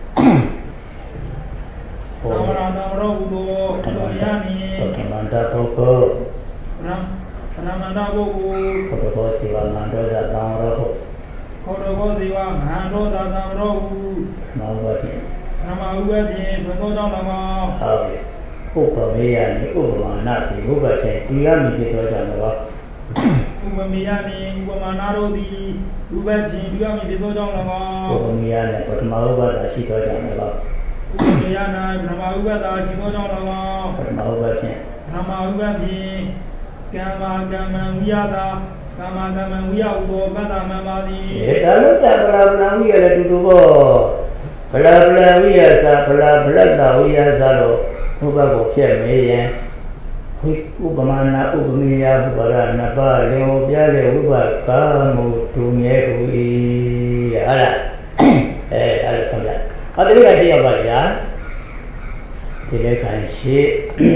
Speaker 2: Namara,
Speaker 1: Ramanda Poco.
Speaker 2: Ramanda Bogo.
Speaker 1: Siva Mandoza, Namaro.
Speaker 2: Kodogosiva, Mandoza, Namro.
Speaker 1: Mawati.
Speaker 2: Namawati, Pagodama.
Speaker 1: Ubamiani, Ubamanati, Ubache, Yami,
Speaker 2: Ubamiani, Ubamanarodi, Ubachi, Yami, Vidojama.
Speaker 1: Ubamiana, but Mauba, she got on about.
Speaker 2: Ubamiana, Namauga, she got on about.
Speaker 1: But Mauba,
Speaker 2: Namauga, Kama, Yada, Kama, Yaudo, Bada, Mamadi.
Speaker 1: I looked at Bala, we are to do more. Bala, we are Bala, we are Zalo, Ubago, Pierre, Ubamana, Ubamia, Ubara, Naba, Leo, Biale, Uba, Kamu, Tumie, Ala, Alexander. How do you like your body? The left hand shape.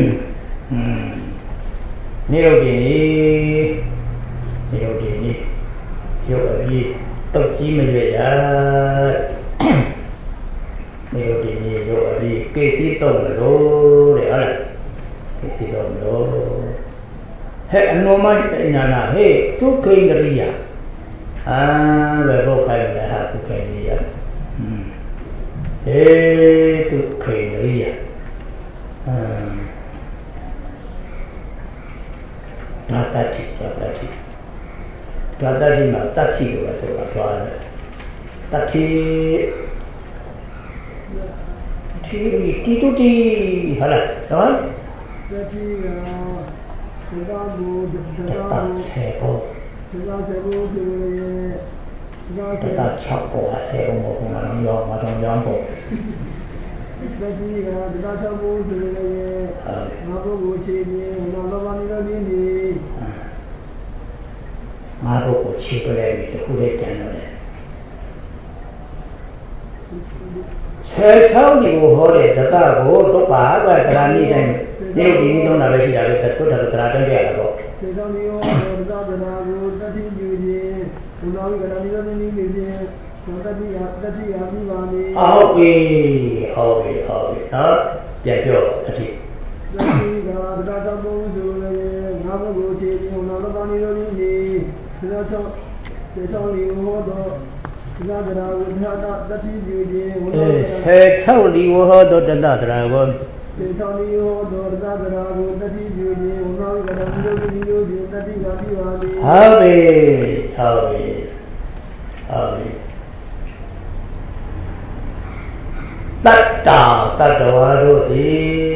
Speaker 1: Nirogini, Yogi, Toki Maya, Nirogini, Yogi, Casey Tomlo, the other. Casey Tomlo. Hey, no man, Nana, hey, 2 King Ria. The book I have to King. Hey, 2 King Ria. Tati, ma Tati was a Tati Tituti, Hala, Don? That Chapo has a home of Madame Jambo. Marco Chipolemi, the Hude Canada. Tell me who hold it, the dog, who to buy, but I need them. You don't have a shit out of the good of the Dragon Dialogue. Hobby, huh? Yeah, go, that's it. Totally, you heard of the dragon. Hobby. Tata Varudi.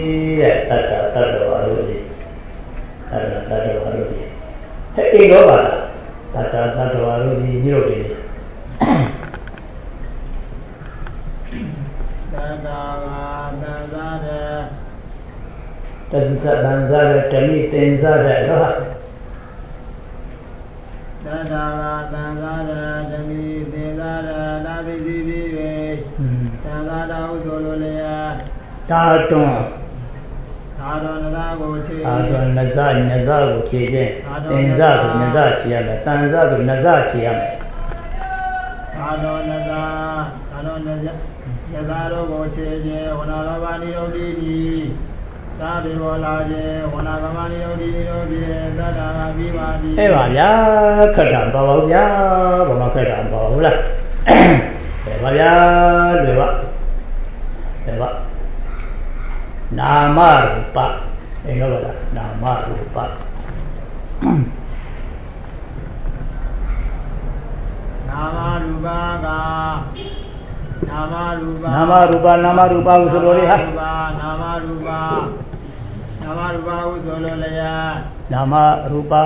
Speaker 1: Hey, go back. Tata Varudi, you Tanzara, Tani, Tanzara, Namarupa. Namarupa. Namarupa usulolea. Namarupa.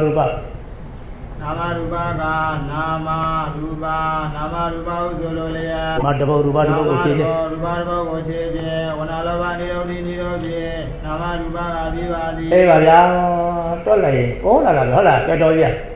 Speaker 1: Madhava Rupa Rupa